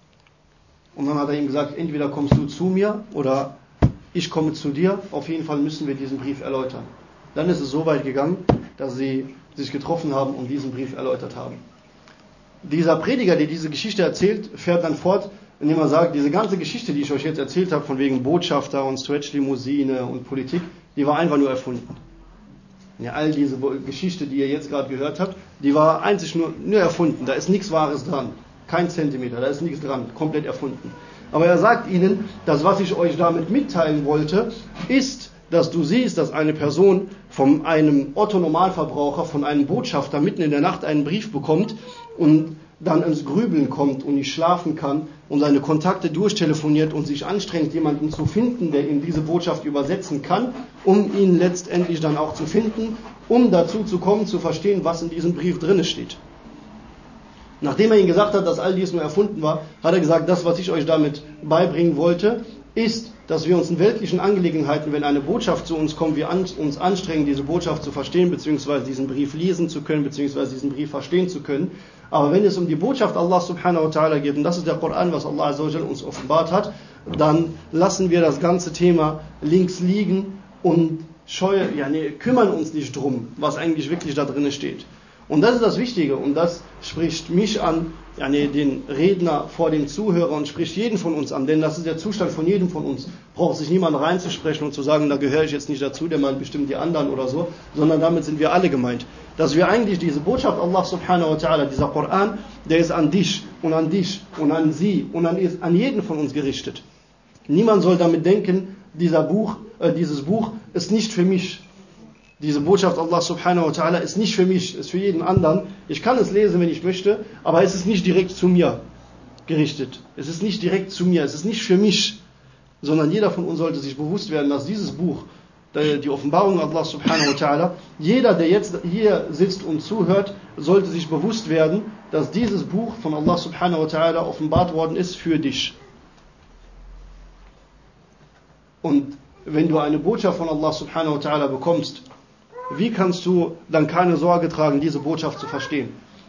Und dann hat er ihm gesagt, entweder kommst du zu mir oder ich komme zu dir, auf jeden Fall müssen wir diesen Brief erläutern. Dann ist es so weit gegangen, dass sie sich getroffen haben und diesen Brief erläutert haben. Dieser Prediger, der diese Geschichte erzählt, fährt dann fort, indem er sagt, diese ganze Geschichte, die ich euch jetzt erzählt habe, von wegen Botschafter und Stretch-Limousine und Politik, die war einfach nur erfunden. Ja, all diese Geschichte, die ihr jetzt gerade gehört habt, die war einzig nur erfunden. Da ist nichts Wahres dran. Kein Zentimeter, da ist nichts dran. Komplett erfunden. Aber er sagt ihnen, das, was ich euch damit mitteilen wollte, ist, dass du siehst, dass eine Person von einem Otto-Normalverbraucher, von einem Botschafter mitten in der Nacht einen Brief bekommt und dann ins Grübeln kommt und nicht schlafen kann und seine Kontakte durchtelefoniert und sich anstrengt, jemanden zu finden, der ihm diese Botschaft übersetzen kann, um ihn letztendlich dann auch zu finden, um dazu zu kommen, zu verstehen, was in diesem Brief drin steht. Nachdem er ihm gesagt hat, dass all dies nur erfunden war, hat er gesagt, das, was ich euch damit beibringen wollte, ist, dass wir uns in weltlichen Angelegenheiten, wenn eine Botschaft zu uns kommt, wir uns anstrengen, diese Botschaft zu verstehen, beziehungsweise diesen Brief lesen zu können, beziehungsweise diesen Brief verstehen zu können. Aber wenn es um die Botschaft Allah subhanahu wa ta'ala geht, und das ist der Koran, was Allah azza wa jalla uns offenbart hat, dann lassen wir das ganze Thema links liegen und kümmern uns nicht drum, was eigentlich wirklich da drin steht. Und das ist das Wichtige und das spricht mich an, den Redner vor dem Zuhörer und spricht jeden von uns an, denn das ist der Zustand von jedem von uns. Braucht sich niemand reinzusprechen und zu sagen, da gehöre ich jetzt nicht dazu, der meint bestimmt die anderen oder so, sondern damit sind wir alle gemeint. Dass wir eigentlich diese Botschaft Allah subhanahu wa ta'ala, dieser Koran, der ist an dich und an dich und an sie und an jeden von uns gerichtet. Niemand soll damit denken, dieses Buch ist nicht für mich. Diese Botschaft Allah subhanahu wa ta'ala ist nicht für mich, ist für jeden anderen. Ich kann es lesen, wenn ich möchte, aber es ist nicht direkt zu mir gerichtet. Es ist nicht direkt zu mir, es ist nicht für mich, sondern jeder von uns sollte sich bewusst werden, dass dieses Buch, die Offenbarung Allah subhanahu wa ta'ala, jeder, der jetzt hier sitzt und zuhört, sollte sich bewusst werden, dass dieses Buch von Allah subhanahu wa ta'ala offenbart worden ist für dich. Und wenn du eine Botschaft von Allah subhanahu wa ta'ala bekommst, wie kannst du dann keine Sorge tragen, diese Botschaft zu verstehen?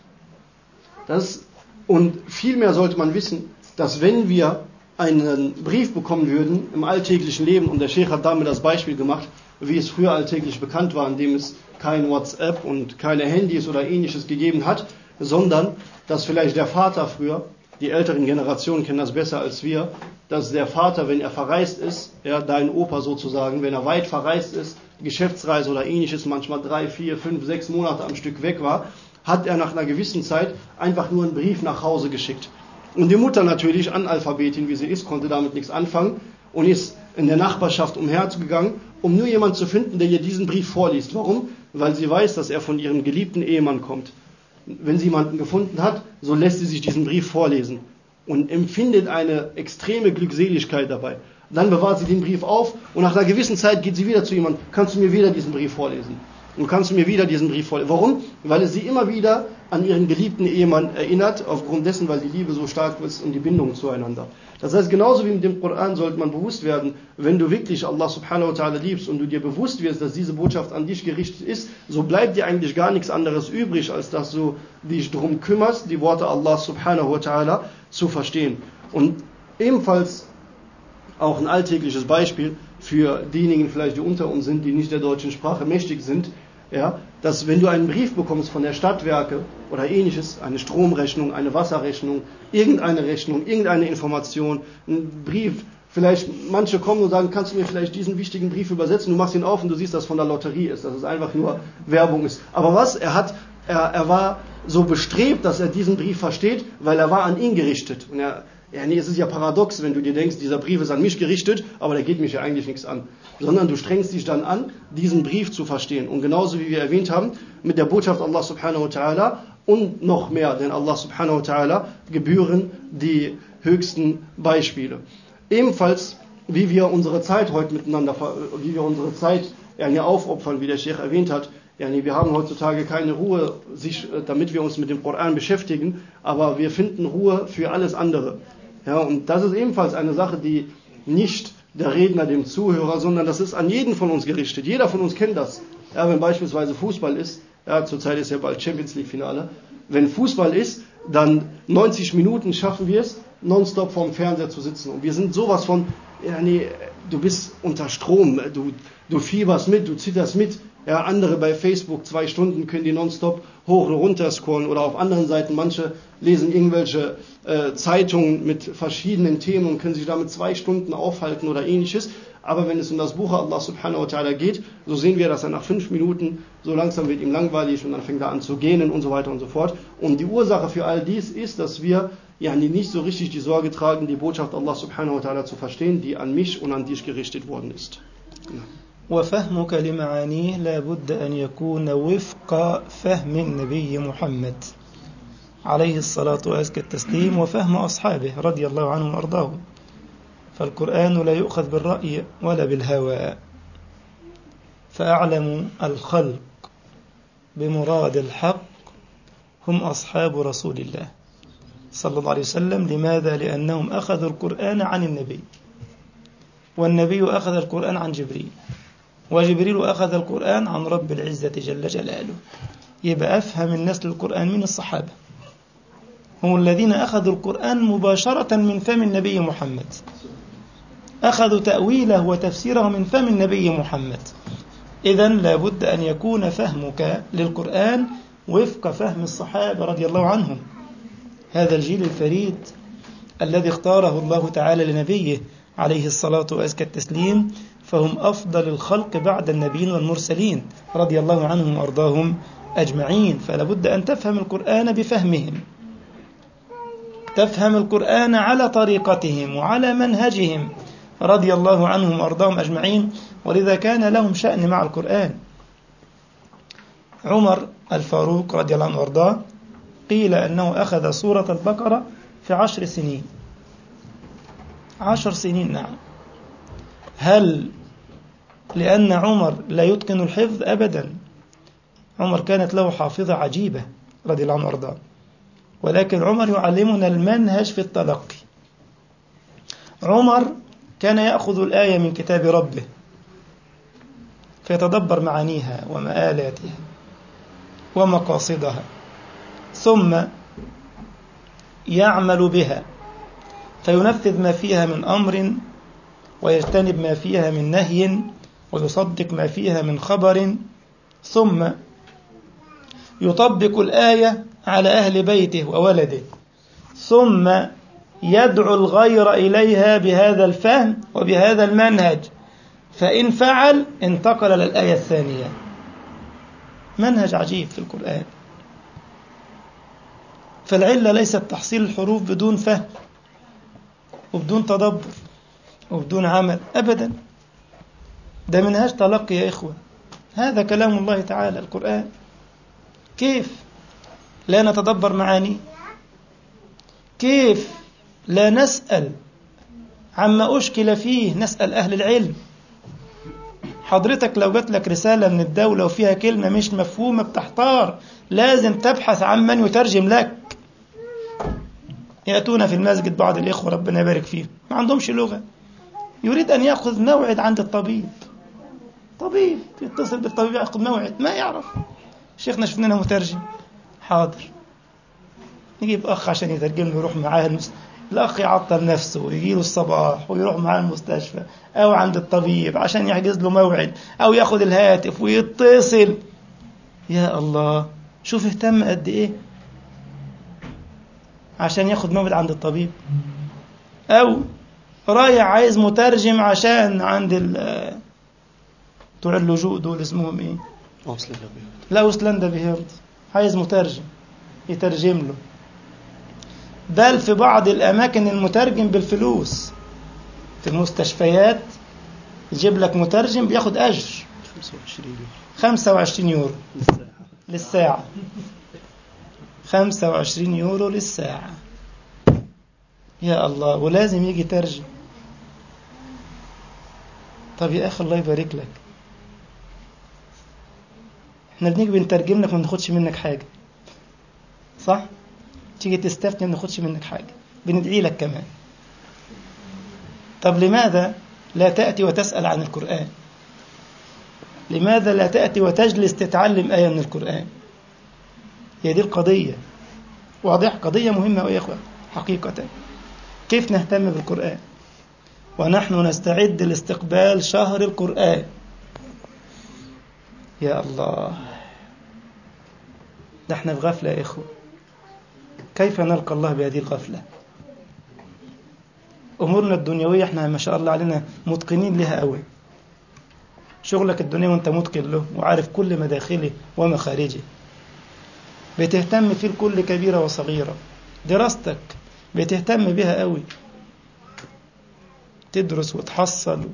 Und vielmehr sollte man wissen, dass wenn wir einen Brief bekommen würden im alltäglichen Leben, und der Sheikh hat damit das Beispiel gemacht, wie es früher alltäglich bekannt war, indem es kein WhatsApp und keine Handys oder ähnliches gegeben hat, sondern dass vielleicht der Vater früher, die älteren Generationen kennen das besser als wir, dass der Vater, wenn er verreist ist, dein Opa sozusagen, wenn er weit verreist ist, Geschäftsreise oder ähnliches, manchmal 3, 4, 5, 6 Monate am Stück weg war, hat er nach einer gewissen Zeit einfach nur einen Brief nach Hause geschickt. Und die Mutter natürlich, Analphabetin wie sie ist, konnte damit nichts anfangen und ist in der Nachbarschaft umhergegangen, um nur jemanden zu finden, der ihr diesen Brief vorliest. Warum? Weil sie weiß, dass er von ihrem geliebten Ehemann kommt. Wenn sie jemanden gefunden hat, so lässt sie sich diesen Brief vorlesen und empfindet eine extreme Glückseligkeit dabei. Dann bewahrt sie den Brief auf und nach einer gewissen Zeit geht sie wieder zu jemandem, kannst du mir wieder diesen Brief vorlesen? Und kannst du mir wieder diesen Brief vorlesen? Warum? Weil es sie immer wieder an ihren geliebten Ehemann erinnert, aufgrund dessen, weil die Liebe so stark ist und die Bindung zueinander. Das heißt, genauso wie mit dem Koran sollte man bewusst werden, wenn du wirklich Allah subhanahu wa ta'ala liebst und du dir bewusst wirst, dass diese Botschaft an dich gerichtet ist, so bleibt dir eigentlich gar nichts anderes übrig, als dass du dich darum kümmerst, die Worte Allah subhanahu wa ta'ala zu verstehen. Und ebenfalls auch ein alltägliches Beispiel für diejenigen vielleicht, die unter uns sind, die nicht der deutschen Sprache mächtig sind, dass wenn du einen Brief bekommst von der Stadtwerke oder ähnliches, eine Stromrechnung, eine Wasserrechnung, irgendeine Rechnung, irgendeine Information, ein Brief, vielleicht manche kommen und sagen, kannst du mir vielleicht diesen wichtigen Brief übersetzen, du machst ihn auf und du siehst, dass es von der Lotterie ist, dass es einfach nur Werbung ist. Aber was? Er war so bestrebt, dass er diesen Brief versteht, weil er war an ihn gerichtet. Und es ist ja paradox, wenn du dir denkst, dieser Brief ist an mich gerichtet, aber der geht mich ja eigentlich nichts an. Sondern du strengst dich dann an, diesen Brief zu verstehen. Und genauso wie wir erwähnt haben, mit der Botschaft Allah subhanahu wa ta'ala und noch mehr, denn Allah subhanahu wa ta'ala gebühren die höchsten Beispiele. Ebenfalls, wie wir unsere Zeit heute miteinander, wie wir unsere Zeit aufopfern, wie der Sheikh erwähnt hat. Wir haben heutzutage keine Ruhe, damit wir uns mit dem Koran beschäftigen, aber wir finden Ruhe für alles andere. Ja, und das ist ebenfalls eine Sache, die nicht der Redner dem Zuhörer, sondern das ist an jeden von uns gerichtet. Jeder von uns kennt das. Ja, wenn beispielsweise Fußball ist, zurzeit ist ja bald Champions League Finale, wenn Fußball ist, dann 90 Minuten schaffen wir es, nonstop vorm Fernseher zu sitzen. Und wir sind sowas von, du bist unter Strom, du fieberst mit, du zitterst mit. Ja, andere bei Facebook 2 Stunden können die nonstop hoch und runter scrollen oder auf anderen Seiten, manche lesen irgendwelche Zeitungen mit verschiedenen Themen und können sich damit 2 Stunden aufhalten oder ähnliches. Aber wenn es um das Buch Allah subhanahu wa ta'ala geht, so sehen wir, dass er nach 5 Minuten so langsam wird ihm langweilig und dann fängt er an zu gähnen und so weiter und so fort. Und die Ursache für all dies ist, dass wir nicht so richtig die Sorge tragen, die Botschaft Allah subhanahu wa ta'ala zu verstehen, die an mich und an dich gerichtet worden ist. Genau. وفهمك لمعانيه لا بد أن يكون وفق فهم النبي محمد عليه الصلاة وأزكى التسليم وفهم أصحابه رضي الله عنهم وأرضاهم. فالقرآن لا يؤخذ بالرأي ولا بالهوى. فأعلم الخلق بمراد الحق هم أصحاب رسول الله صلى الله عليه وسلم. لماذا؟ لأنهم أخذوا القرآن عن النبي، والنبي أخذ القرآن عن جبريل، وجبريل أخذ القرآن عن رب العزة جل جلاله. يبقى أفهم الناس للقرآن من الصحابة، هم الذين أخذوا القرآن مباشرة من فم النبي محمد، أخذوا تأويله وتفسيره من فم النبي محمد. إذن لابد أن يكون فهمك للقرآن وفق فهم الصحابة رضي الله عنهم، هذا الجيل الفريد الذي اختاره الله تعالى لنبيه عليه الصلاة وأزكى التسليم، فهم أفضل الخلق بعد النبيين والمرسلين رضي الله عنهم وأرضاهم أجمعين. فلا بد أن تفهم القرآن بفهمهم، تفهم القرآن على طريقتهم وعلى منهجهم رضي الله عنهم وأرضاهم أجمعين. ولذا كان لهم شأن مع القرآن. عمر الفاروق رضي الله عنه وأرضاه قيل أنه أخذ سورة البقرة في 10 سنين. 10 سنين، نعم. هل لأن عمر لا يتقن الحفظ؟ أبدا. عمر كانت له حافظة عجيبة رضي الله عنه وأرضاه، ولكن عمر يعلمنا المنهج في التلقي. عمر كان يأخذ الآية من كتاب ربه فيتدبر معانيها ومآلاتها ومقاصدها، ثم يعمل بها فينفذ ما فيها من أمر ويجتنب ما فيها من نهي ويصدق ما فيها من خبر، ثم يطبق الآية على أهل بيته وولده، ثم يدعو الغير إليها بهذا الفهم وبهذا المنهج، فإن فعل انتقل للآية الثانية. منهج عجيب في القرآن. فالعلة ليست تحصيل الحروف بدون فهم وبدون تدبر وبدون عمل، أبدا. ده منهج تلقي يا إخوة، هذا كلام الله تعالى القرآن. كيف لا نتدبر معانيه؟ كيف لا نسأل عما أشكل فيه؟ نسأل أهل العلم. حضرتك لو جات لك رسالة من الدولة وفيها كلمة مش مفهومة بتحتار، لازم تبحث عن من يترجم لك. يأتون في المسجد بعض الإخوة ربنا يبارك فيهم ما عندهمش لغة، يريد أن يأخذ موعد عند الطبيب، طبيب يتصل بالطبيب يأخذ موعد، ما يعرف. شيخنا شفنا لنا مترجم، حاضر. يجيب أخ عشان يترجم له، يروح معاه الأخ يعطل نفسه ويجي له الصباح ويروح معاه المستشفى أو عند الطبيب عشان يحجز له موعد، أو يأخذ الهاتف ويتصل. يا الله، شوف اهتم قد إيه عشان ياخد موعد عند الطبيب، أو رايح عايز مترجم عشان عند بتوع اللجوء دول اسمهم إيه؟ لا أوسلندا بهيرد، عايز مترجم يترجم له. بل في بعض الأماكن المترجم بالفلوس. في المستشفيات يجيب لك مترجم بياخد أجر 25 يورو للساعة. 25 يورو للساعة. يا الله، ولازم يجي ترجم. طب يا أخي الله يبارك لك، احنا بنيجي بنترجم لك ما بناخدش منك حاجة، صح؟ تيجي تستفتي ما بناخدش منك حاجة، بندعي لك كمان. طب لماذا لا تأتي وتسأل عن القرآن؟ لماذا لا تأتي وتجلس تتعلم آية من القرآن؟ هي دي القضية. واضح؟ قضية مهمة يا إخوة حقيقة. كيف نهتم بالقرآن ونحن نستعد لاستقبال شهر القرآن؟ يا الله، ده احنا في غفلة يا إخوة. كيف نلقى الله بهذه الغفلة؟ أمورنا الدنيوية احنا ما شاء الله علينا متقنين لها قوي. شغلك الدنيا وانت متقن له وعارف كل مداخله ومخارجه، بتهتم فيه لكل كبيرة وصغيرة. دراستك بتهتم بها قوي، تدرس وتحصل،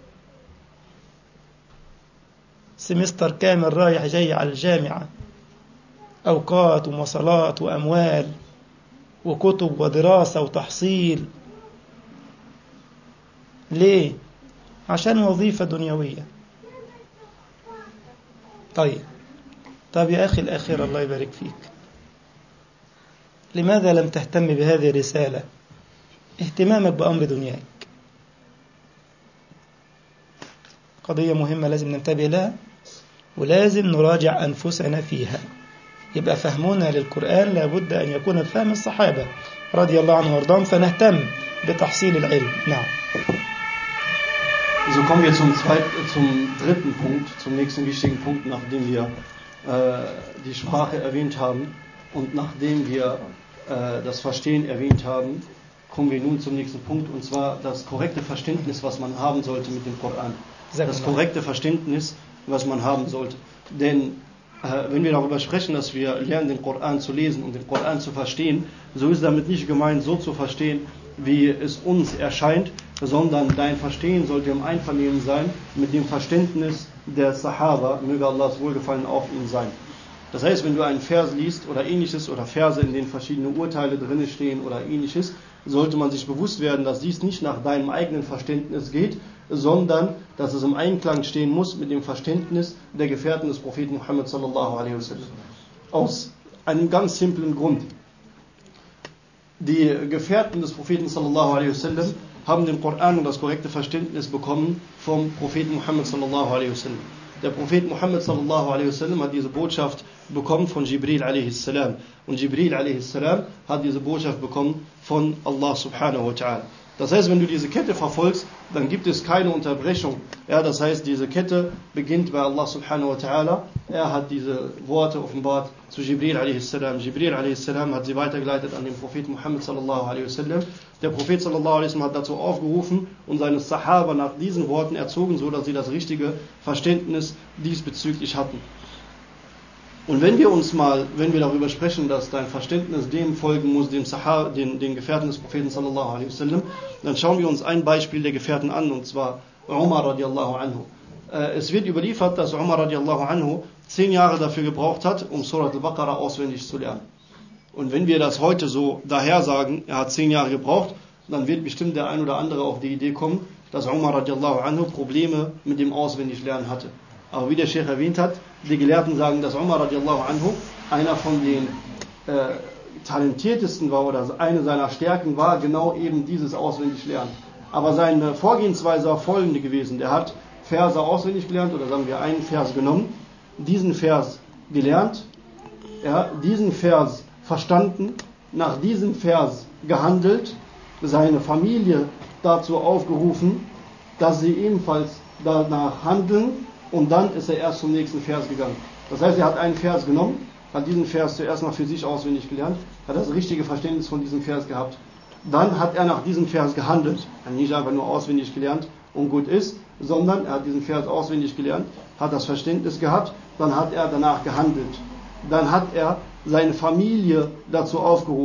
سمستر كامل رايح جاي على الجامعة، أوقات ومواصلات وأموال وكتب ودراسة وتحصيل. ليه؟ عشان وظيفة دنيوية. طيب يا أخي الآخرة الله يبارك فيك، لماذا لم تهتم بهذه الرسالة؟ اهتمامك بأمر دنياك قضية مهمة لازم ننتبه لها، ولازم نراجع أنفسنا فيها. يبقى فهمنا للقرآن لابد أن يكون بفهم الصحابة رضي الله عنهم وارضاهم، فنهتم بتحصيل العلم. نعم. So kommen wir zum dritten Punkt, zum nächsten wichtigen Punkt, nachdem wir die Sprache erwähnt haben und nachdem wir das Verstehen erwähnt haben, kommen wir nun zum nächsten Punkt, und zwar das korrekte Verständnis, was man haben sollte mit dem Koran. Das korrekte Verständnis, was man haben sollte. Denn wenn wir darüber sprechen, dass wir lernen, den Koran zu lesen und den Koran zu verstehen, so ist damit nicht gemeint, so zu verstehen, wie es uns erscheint, sondern dein Verstehen sollte im Einvernehmen sein mit dem Verständnis der Sahaba, möge Allahs Wohlgefallen auf ihnen sein. Das heißt, wenn du einen Vers liest oder ähnliches oder Verse, in denen verschiedene Urteile drin stehen oder ähnliches, sollte man sich bewusst werden, dass dies nicht nach deinem eigenen Verständnis geht, sondern dass es im Einklang stehen muss mit dem Verständnis der Gefährten des Propheten Muhammad sallallahu alaihi wasallam. Aus einem ganz simplen Grund. Die Gefährten des Propheten sallallahu alaihi wasallam haben den Koran und das korrekte Verständnis bekommen vom Propheten Muhammad sallallahu alaihi wasallam. Der Prophet Muhammad sallallahu alaihi wasallam hat diese Botschaft bekommen von Jibril alaihi salam. Und Jibril alaihi salam hat diese Botschaft bekommen von Allah subhanahu wa ta'ala. Das heißt, wenn du diese Kette verfolgst, dann gibt es keine Unterbrechung. Ja, das heißt, diese Kette beginnt bei Allah subhanahu wa ta'ala. Er hat diese Worte offenbart zu Jibril a.s. Jibril a.s. hat sie weitergeleitet an den Propheten Muhammad sallallahu alaihi wasallam. Der Prophet sallallahu alaihi wasallam hat dazu aufgerufen und seine Sahaba nach diesen Worten erzogen, so dass sie das richtige Verständnis diesbezüglich hatten. Und wenn wir darüber sprechen, dass dein Verständnis dem folgen muss, den Gefährten des Propheten sallallahu alaihi wasallam, dann schauen wir uns ein Beispiel der Gefährten an, und zwar Umar radiallahu anhu. Es wird überliefert, dass Umar radiallahu anhu 10 Jahre dafür gebraucht hat, um Surat al-Baqarah auswendig zu lernen. Und wenn wir das heute so daher sagen, er hat 10 Jahre gebraucht, dann wird bestimmt der ein oder andere auf die Idee kommen, dass Umar radiallahu anhu Probleme mit dem Auswendiglernen hatte. Aber wie der Sheikh erwähnt hat, die Gelehrten sagen, dass Umar radiallahu anhu einer von den talentiertesten war, oder eine seiner Stärken war genau eben dieses Auswendiglernen. Aber seine Vorgehensweise war folgende gewesen. Der hat Verse auswendig gelernt, oder sagen wir einen Vers genommen, diesen Vers gelernt, diesen Vers verstanden, nach diesem Vers gehandelt, seine Familie dazu aufgerufen, dass sie ebenfalls danach handeln, und dann ist er erst zum nächsten Vers gegangen. Das heißt, er hat einen Vers genommen, hat diesen Vers zuerst mal für sich auswendig gelernt, hat das richtige Verständnis von diesem Vers gehabt. Dann hat er nach diesem Vers gehandelt. Er hat nicht einfach nur auswendig gelernt und gut ist, sondern er hat diesen Vers auswendig gelernt, hat das Verständnis gehabt, dann hat er danach gehandelt. Dann hat er seine Familie dazu aufgerufen.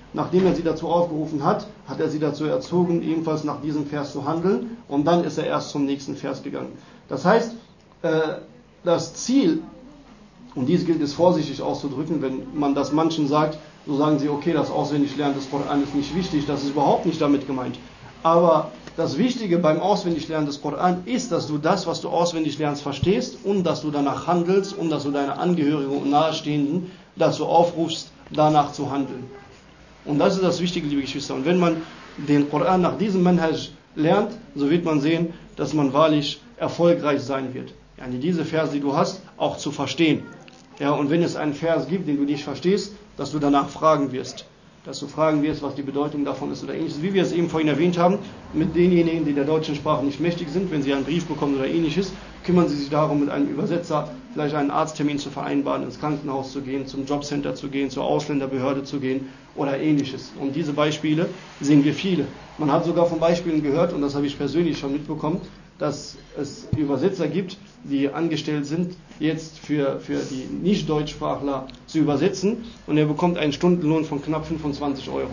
Nachdem er sie dazu aufgerufen hat, hat er sie dazu erzogen, ebenfalls nach diesem Vers zu handeln, und dann ist er erst zum nächsten Vers gegangen. Das heißt, das Ziel, und dies gilt es vorsichtig auszudrücken, wenn man das manchen sagt, so sagen sie, okay, das Auswendiglernen des Koran ist nicht wichtig, das ist überhaupt nicht damit gemeint. Aber das Wichtige beim Auswendiglernen des Koran ist, dass du das, was du auswendig lernst, verstehst und dass du danach handelst und dass du deine Angehörigen und Nahestehenden dazu aufrufst, danach zu handeln. Und das ist das Wichtige, liebe Geschwister. Und wenn man den Koran nach diesem Manhaj lernt, so wird man sehen, dass man wahrlich erfolgreich sein wird. Yani diese Verse, die du hast, auch zu verstehen. Ja, und wenn es einen Vers gibt, den du nicht verstehst, dass du danach fragen wirst. Dass du fragen wirst, was die Bedeutung davon ist oder ähnliches. Wie wir es eben vorhin erwähnt haben, mit denjenigen, die der deutschen Sprache nicht mächtig sind, wenn sie einen Brief bekommen oder ähnliches, kümmern sie sich darum, mit einem Übersetzer vielleicht einen Arzttermin zu vereinbaren, ins Krankenhaus zu gehen, zum Jobcenter zu gehen, zur Ausländerbehörde zu gehen oder ähnliches. Und diese Beispiele sehen wir viele. Man hat sogar von Beispielen gehört, und das habe ich persönlich schon mitbekommen, dass es Übersetzer gibt, die angestellt sind, jetzt für die Nicht-Deutschsprachler zu übersetzen, und er bekommt einen Stundenlohn von knapp 25 Euro.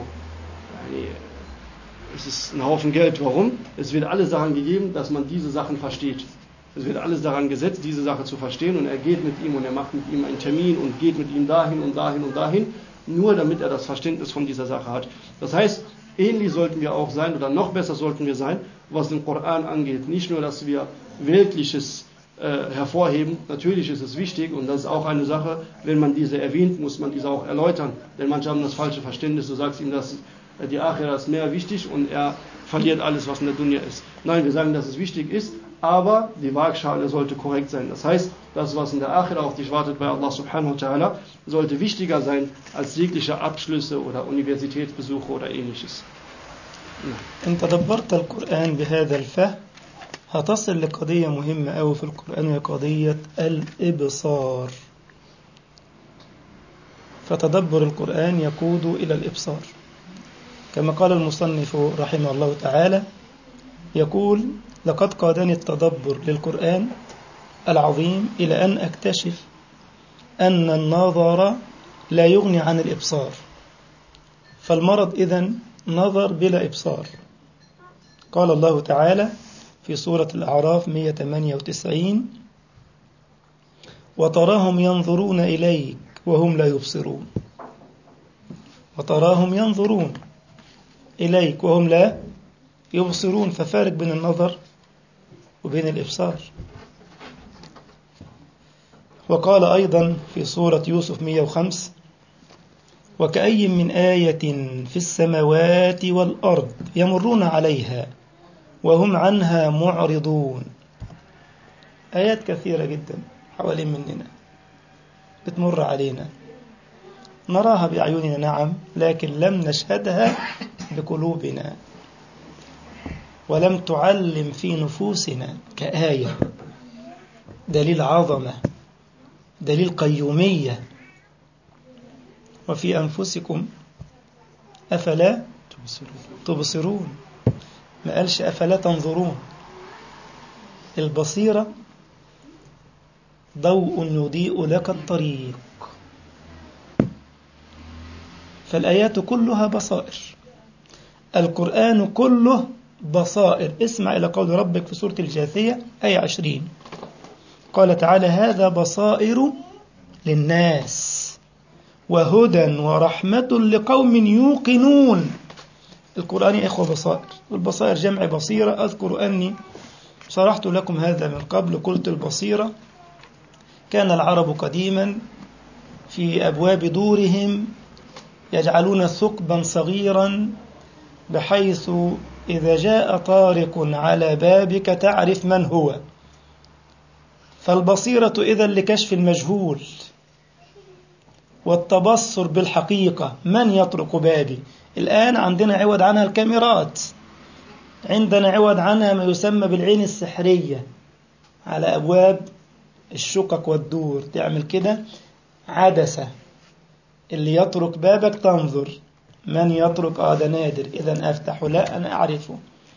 Es ist ein Haufen Geld. Warum? Es wird alle Sachen gegeben, dass man diese Sachen versteht. Es wird alles daran gesetzt, diese Sache zu verstehen, und er geht mit ihm und er macht mit ihm einen Termin und geht mit ihm dahin und dahin und dahin, nur damit er das Verständnis von dieser Sache hat. Das heißt, ähnlich sollten wir auch sein, oder noch besser sollten wir sein, was den Koran angeht. Nicht nur, dass wir Weltliches hervorheben, natürlich ist es wichtig, und das ist auch eine Sache, wenn man diese erwähnt, muss man diese auch erläutern, denn manche haben das falsche Verständnis, du sagst ihm, dass die Akhira ist mehr wichtig und er verliert alles, was in der Dunya ist. Nein, wir sagen, dass es wichtig ist, aber die Waagschale sollte korrekt sein. Das heißt, das, was in der Akhira auf dich wartet bei Allah subhanahu wa ta'ala, sollte wichtiger sein als jegliche Abschlüsse oder Universitätsbesuche oder ähnliches. إن تدبرت القرآن بهذا الفهم هتصل لقضية مهمة أوي في القرآن، وهي قضية الإبصار. فتدبر القرآن يقود إلى الإبصار، كما قال المصنف رحمه الله تعالى، يقول: لقد قادني التدبر للقرآن العظيم إلى أن أكتشف أن النظر لا يغني عن الإبصار، فالمرض إذن نظر بلا إبصار. قال الله تعالى في سورة الأعراف 198: وتراهم ينظرون إليك وهم لا يبصرون. وتراهم ينظرون إليك وهم لا يبصرون، ففارق بين النظر وبين الإبصار. وقال أيضا في سورة يوسف 105: وكأي من آية في السماوات والأرض يمرون عليها وهم عنها معرضون. آيات كثيرة جدا حوالين مننا بتمر علينا، نراها بأعيننا نعم، لكن لم نشهدها بقلوبنا ولم تعلم في نفوسنا كآية، دليل عظمة، دليل قيومية. وفي أنفسكم أفلا تبصرون، ما قالش أفلا تنظرون. البصيرة ضوء يضيء لك الطريق، فالآيات كلها بصائر، القرآن كله بصائر. اسمع إلى قول ربك في سورة الجاثية آية 20، قال تعالى: هذا بصائر للناس وهدى ورحمة لقوم يوقنون. القرآن يا إخوة بصائر، والبصائر جمع بصيرة. أذكر أني شرحت لكم هذا من قبل، قلت البصيرة كان العرب قديما في أبواب دورهم يجعلون ثقبا صغيرا بحيث إذا جاء طارق على بابك تعرف من هو. فالبصيرة إذن لكشف المجهول والتبصر بالحقيقة، من يطرق بابي. الآن عندنا عوض عنها الكاميرات، عندنا عوض عنها ما يسمى بالعين السحرية، على أبواب الشقق والدور تعمل كده عدسة، اللي يطرق بابك تنظر من يطرق، ده نادر، إذن أفتح، لا أنا أعرفه.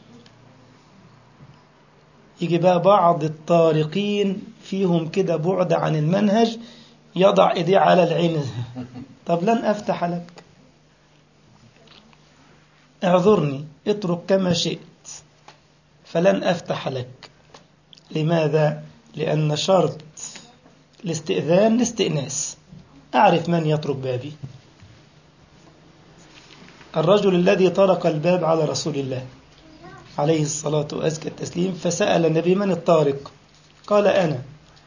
يجي بقى بعض الطارقين فيهم كده بعد عن المنهج، يضع إيديه على العين، طب لن أفتح لك، اعذرني اترك كما شئت فلن أفتح لك. لماذا؟ لأن شرط الاستئذان الاستئناس، أعرف من يطرق بابي. الرجل الذي طرق الباب على رسول الله عليه الصلاة وأزكى التسليم، فسأل النبي من الطارق؟ قال أنا.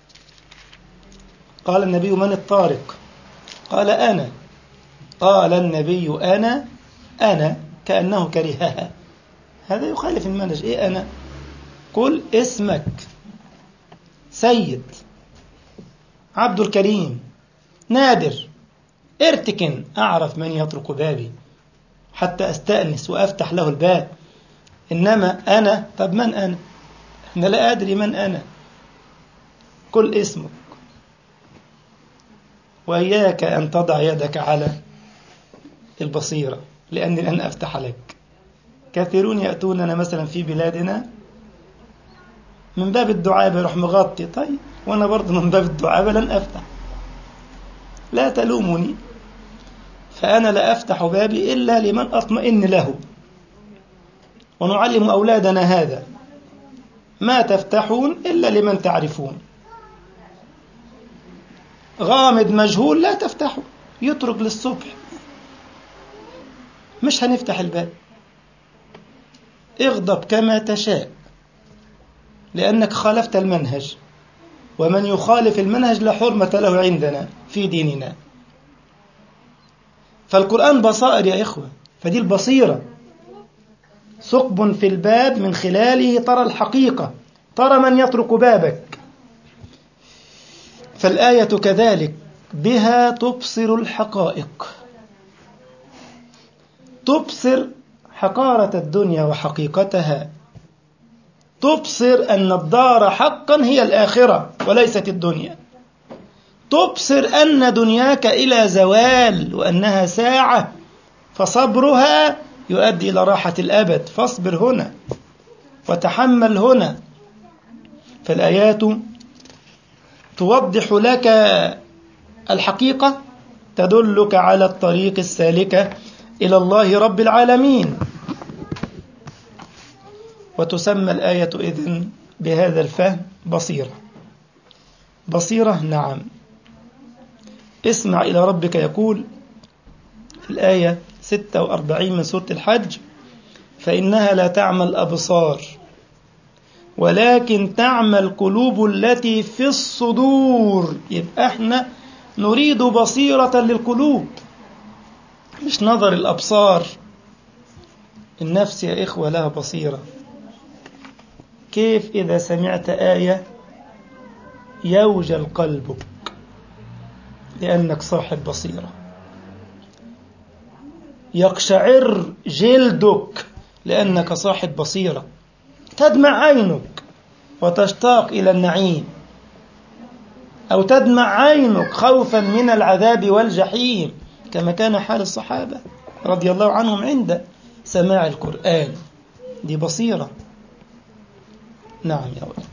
قال النبي من الطارق؟ قال أنا. قال النبي أنا كأنه كرهها. هذا يخالف المنهج. إيه أنا؟ قل اسمك سيد، عبد الكريم، نادر، ارتكن، أعرف من يطرق بابي حتى أستأنس وأفتح له الباب. إنما أنا، طب من أنا؟ أنا لا أدري من أنا. قل اسمك، وإياك أن تضع يدك على البصيرة، لأني لن أفتح لك. كثيرون يأتوننا مثلا في بلادنا من باب الدعاء يروح مغطي، طيب وأنا برضه من باب الدعاء لن أفتح، لا تلومني. فأنا لا أفتح بابي إلا لمن أطمئن له، ونعلم أولادنا هذا: ما تفتحون إلا لمن تعرفون. غامض مجهول لا تفتحه، يترك للصبح، مش هنفتح الباب. اغضب كما تشاء لأنك خالفت المنهج، ومن يخالف المنهج لا حرمة له عندنا في ديننا. فالقرآن بصائر يا إخوة، فدي البصيرة ثقب في الباب من خلاله ترى الحقيقة، ترى من يطرق بابك. فالآية كذلك بها تبصر الحقائق، تبصر حقارة الدنيا وحقيقتها، تبصر أن الدار حقا هي الآخرة وليست الدنيا، تبصر أن دنياك إلى زوال وأنها ساعة، فصبرها يؤدي إلى راحة الأبد، فاصبر هنا وتحمل هنا. فالآيات توضح لك الحقيقة، تدلك على الطريق السالكة إلى الله رب العالمين. وتسمى الآية إذن بهذا الفهم بصيرة. بصيرة نعم. اسمع إلى ربك يقول في الآية 46 من سورة الحج: فإنها لا تعمى الأبصار ولكن تعمى القلوب التي في الصدور. يبقى احنا نريد بصيرة للقلوب، مش نظر الأبصار. النفس يا إخوة لها بصيرة. كيف إذا سمعت آية يوجل قلبك لأنك صاحب بصيرة، يقشعر جلدك لأنك صاحب بصيرة، تدمع عينك وتشتاق إلى النعيم، أو تدمع عينك خوفا من العذاب والجحيم، كما كان حال الصحابة رضي الله عنهم عند سماع القرآن. دي بصيرة. نعم يا ولد.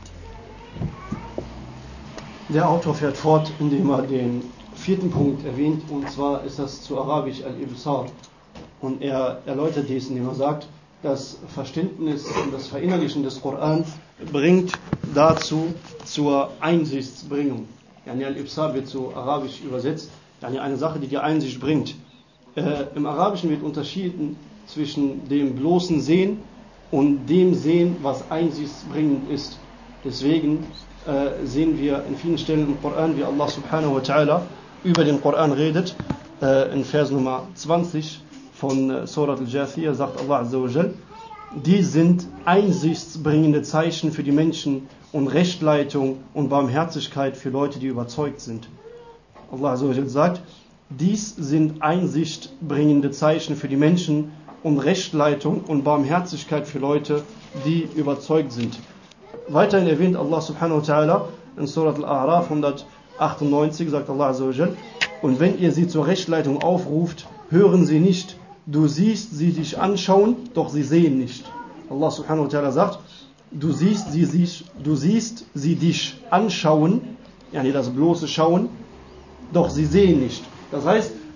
Der Autor fährt fort, indem er den 4. Punkt erwähnt, und zwar ist das zu Arabisch Al-Ibsar. Und er erläutert dies, indem er sagt, das Verständnis und das Verinnerlichen des Koran bringt dazu zur Einsichtsbringung. Yani Al-Ibsar wird zu Arabisch übersetzt, yani eine Sache, die dir Einsicht bringt. Im Arabischen wird unterschieden zwischen dem bloßen Sehen und dem Sehen, was einsichtsbringend ist. Deswegen sehen wir in vielen Stellen im Koran, wie Allah subhanahu wa ta'ala über den Koran redet. In Vers Nummer 20 von Surat al-Jathiyah sagt Allah azza wa jal: die sind einsichtsbringende Zeichen für die Menschen und Rechtleitung und Barmherzigkeit für Leute, die überzeugt sind. Allah azza wa jal sagt: dies sind einsichtbringende Zeichen für die Menschen und Rechtleitung und Barmherzigkeit für Leute, die überzeugt sind. Weiterhin erwähnt Allah subhanahu wa ta'ala in Surat al-A'raf 198, sagt Allah azza wa jal: und wenn ihr sie zur Rechtleitung aufruft, hören sie nicht. Du siehst sie dich anschauen, doch sie sehen nicht. Allah subhanahu wa ta'ala sagt: du siehst sie dich anschauen, yani das bloße Schauen, doch sie sehen nicht. Das heißt,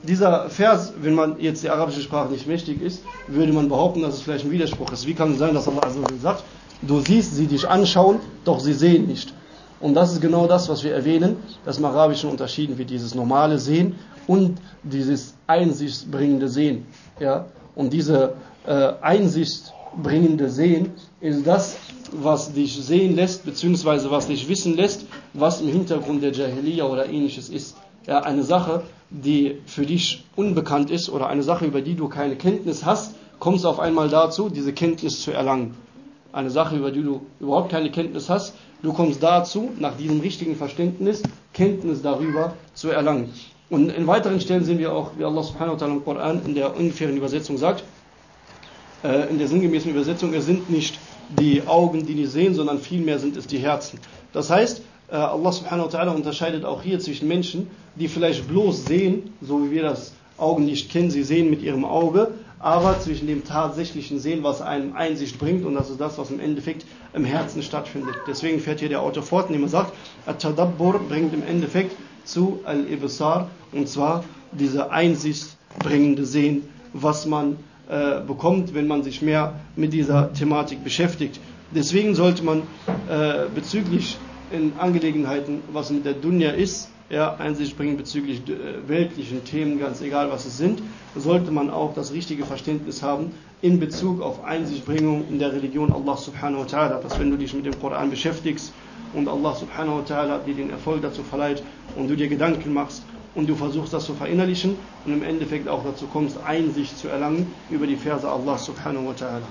dieser Vers, wenn man jetzt die arabische Sprache nicht mächtig ist, würde man behaupten, dass es vielleicht ein Widerspruch ist. Wie kann es sein, dass Allah Azza wa Jalla sagt, du siehst sie dich anschauen, doch sie sehen nicht. Und das ist genau das, was wir erwähnen, dass im Arabischen unterschieden wird, dieses normale Sehen und dieses einsichtsbringende Sehen. Ja? Und diese einsichtsbringende Sehen ist das, was dich sehen lässt, beziehungsweise was dich wissen lässt, was im Hintergrund der Jahiliya oder ähnliches ist. Ja, eine Sache, die für dich unbekannt ist oder eine Sache, über die du keine Kenntnis hast, kommst auf einmal dazu, diese Kenntnis zu erlangen. Eine Sache, über die du überhaupt keine Kenntnis hast, du kommst dazu, nach diesem richtigen Verständnis, Kenntnis darüber zu erlangen. Und in weiteren Stellen sehen wir auch, wie Allah subhanahu wa ta'ala im Koran in der ungefähren Übersetzung sagt, in der sinngemäßen Übersetzung, es sind nicht die Augen, die nicht sehen, sondern vielmehr sind es die Herzen. Das heißt, Allah subhanahu wa ta'ala unterscheidet auch hier zwischen Menschen, die vielleicht bloß sehen, so wie wir das Augenlicht kennen, sie sehen mit ihrem Auge, aber zwischen dem tatsächlichen Sehen, was einem Einsicht bringt, und das ist das, was im Endeffekt im Herzen stattfindet. Deswegen fährt hier der Autor fort, indem er sagt, At-Tadabbur bringt im Endeffekt zu Al-Ibsar, und zwar diese einsichtsbringende Sehen, was man bekommt, wenn man sich mehr mit dieser Thematik beschäftigt. Deswegen sollte man bezüglich in Angelegenheiten, was mit der Dunya ist, ja, Einsicht bringen bezüglich weltlichen Themen, ganz egal was es sind, sollte man auch das richtige Verständnis haben in Bezug auf Einsichtbringung in der Religion Allah subhanahu wa ta'ala, dass wenn du dich mit dem Koran beschäftigst und Allah subhanahu wa ta'ala dir den Erfolg dazu verleiht und du dir Gedanken machst und du versuchst das zu verinnerlichen und im Endeffekt auch dazu kommst, Einsicht zu erlangen über die Verse Allah subhanahu wa ta'ala.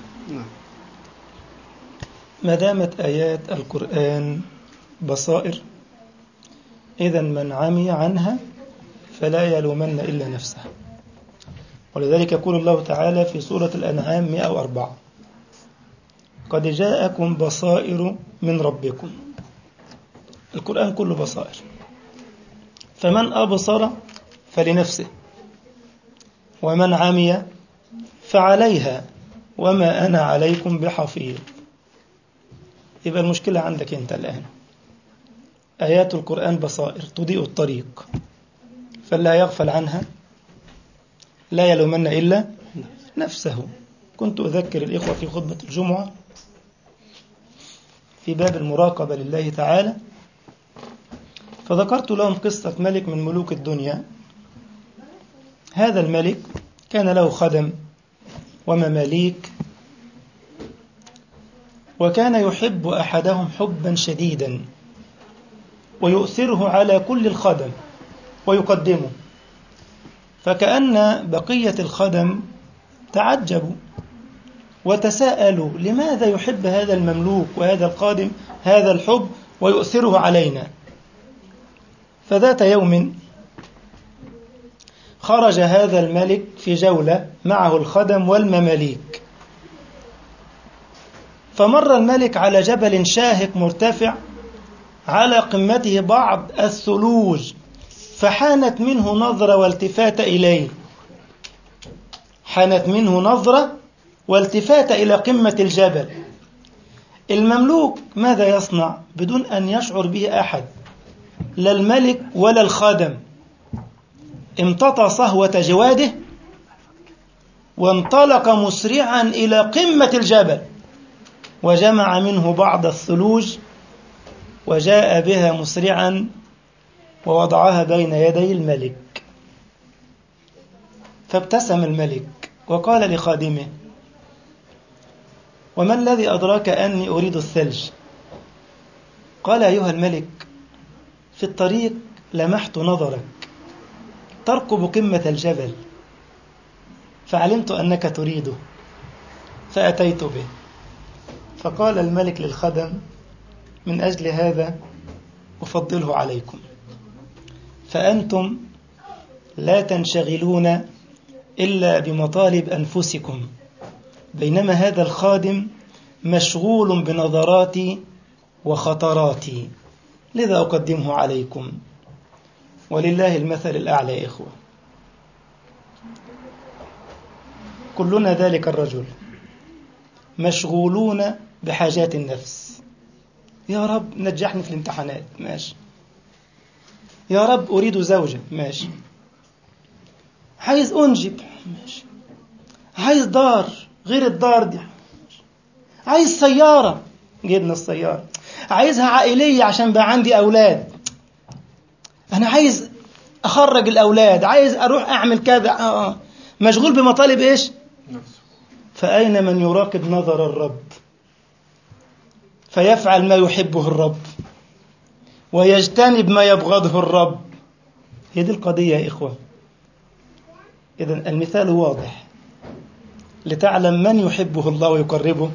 ما دامت آيات القرآن بصائر إذا من عمي عنها فلا يلومن إلا نفسه. ولذلك يقول الله تعالى في سورة الأنعام 104 قد جاءكم بصائر من ربكم. القرآن كله بصائر، فمن أبصر فلنفسه ومن عمي فعليها وما أنا عليكم بحفيظ. يبقى المشكلة عندك أنت الآن. آيات القرآن بصائر تضيء الطريق، فلا يغفل عنها لا يلومن إلا نفسه. كنت أذكر الإخوة في خطبة الجمعة في باب المراقبة لله تعالى، فذكرت لهم قصة ملك من ملوك الدنيا. هذا الملك كان له خدم ومماليك، وكان يحب أحدهم حبا شديدا ويؤثره على كل الخدم ويقدمه، فكأن بقية الخدم تعجبوا وتساءلوا لماذا يحب هذا المملوك وهذا الخادم هذا الحب ويؤثره علينا. فذات يوم خرج هذا الملك في جولة معه الخدم والمماليك، فمر الملك على جبل شاهق مرتفع على قمته بعض الثلوج، فحانت منه نظرة والتفات إليه، حانت منه نظرة والتفات إلى قمة الجبل. المملوك ماذا يصنع بدون أن يشعر به أحد، لا الملك ولا الخادم؟ امتطى صهوة جواده وانطلق مسرعا إلى قمة الجبل وجمع منه بعض الثلوج وجاء بها مسرعا ووضعها بين يدي الملك. فابتسم الملك وقال لخادمه وما الذي أدراك أني أريد الثلج؟ قال أيها الملك في الطريق لمحت نظرك ترقب قمة الجبل فعلمت أنك تريده فأتيت به. فقال الملك للخدم من أجل هذا أفضله عليكم، فأنتم لا تنشغلون إلا بمطالب أنفسكم، بينما هذا الخادم مشغول بنظراتي وخطراتي، لذا أقدمه عليكم. ولله المثل الأعلى يا إخوة. كلنا ذلك الرجل مشغولون بحاجات النفس. يا رب نجحني في الامتحانات، ماشي. يا رب أريد زوجة، ماشي. عايز أنجب، ماشي. عايز دار غير الدار دي، عايز سيارة، جبنا السيارة. عايزها عائلية عشان بقى عندي أولاد، أنا عايز أخرج الأولاد، عايز أروح أعمل كذا، مشغول بمطالب إيش؟ فأين من يراقب نظر الرب فيفعل ما يحبه الرب ويجتنب ما يبغضه الرب؟ هي دي القضية يا إخوة. إذن المثال واضح لتعلم من يحبه الله ويقربه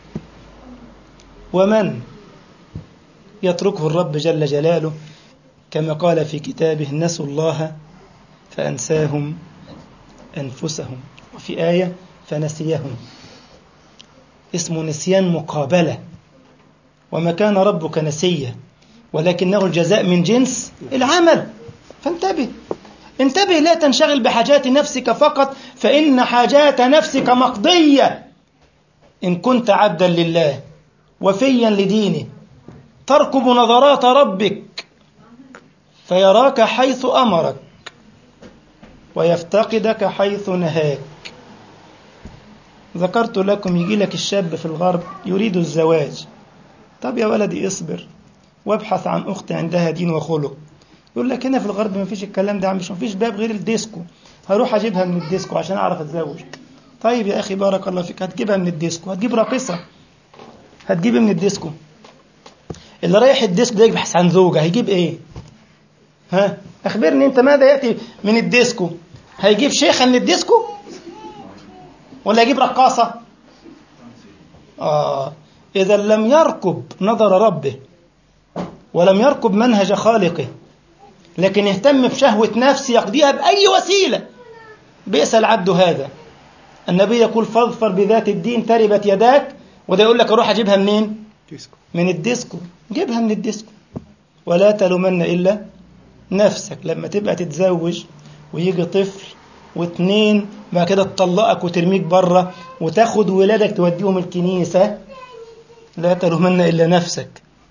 ومن يتركه الرب جل جلاله، كما قال في كتابه: نسوا الله فأنساهم أنفسهم، وفي آية: فنسيهم. اسمه نسيان مقابلة. وما كان ربك نسيا ولكنه الجزاء من جنس العمل. فانتبه، لا تنشغل بحاجات نفسك فقط، فإن حاجات نفسك مقضية إن كنت عبدا لله وفيا لدينه، تركب نظرات ربك فيراك حيث أمرك ويفتقدك حيث نهاك. ذكرت لكم يجي لك الشاب في الغرب يريد الزواج، طب يا ولدي اصبر وابحث عن أخت عندها دين وخلق. يقول لك هنا في الغرب ما فيش الكلام ده، مش فيش باب غير الديسكو، هروح أجيبها من الديسكو عشان أعرف أتزوج. طيب يا أخي بارك الله فيك، هتجيبها من الديسكو، هتجيب راقصة، هتجيب من الديسكو. اللي رايح الديسكو ده يبحث عن زوجة، هيجيب إيه؟ أخبرني أنت ماذا يأتي من الديسكو؟ هيجيب شيخة من الديسكو ولا يجيب رقاصة؟ إذا لم يركب نظر ربه ولم يركب منهج خالقه، لكن يهتم بشهوة نفسه يقضيها بأي وسيلة، بئس العبد هذا. النبي يقول: فاظفر بذات الدين تربت يداك. وده يقول لك أروح أجيبها منين؟ من الديسكو. جيبها من الديسكو، ولا تلومن إلا نفسك. لما تبقى تتزوج ويجي طفل واثنين بعد كده تطلقك وترميك بره وتاخد ولادك توديهم الكنيسة، لا تلومن إلا نفسك.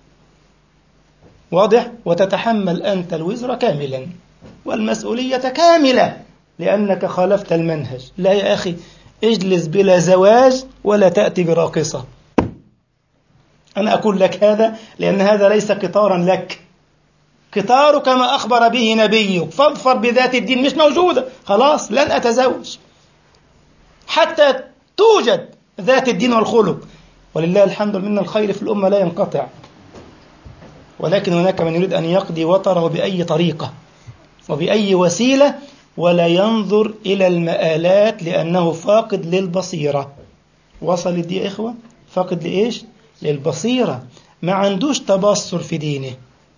واضح؟ وتتحمل أنت الوزر كاملا والمسؤولية كاملة لأنك خالفت المنهج. لا يا أخي، اجلس بلا زواج ولا تأتي براقصة. أنا أقول لك هذا لأن هذا ليس قطارا لك، قطارك ما أخبر به نبيك: فاظفر بذات الدين. مش موجودة، خلاص لن أتزوج حتى توجد ذات الدين والخلق. ولله الحمد لله، الخير في الأمة لا ينقطع، ولكن هناك من يريد أن يقضي وطره بأي طريقة وبأي وسيلة ولا ينظر إلى المآلات لأنه فاقد للبصيرة. وصل دي يا إخوة؟ فاقد لإيش؟ للبصيرة، ما عندوش تبصر في دينه.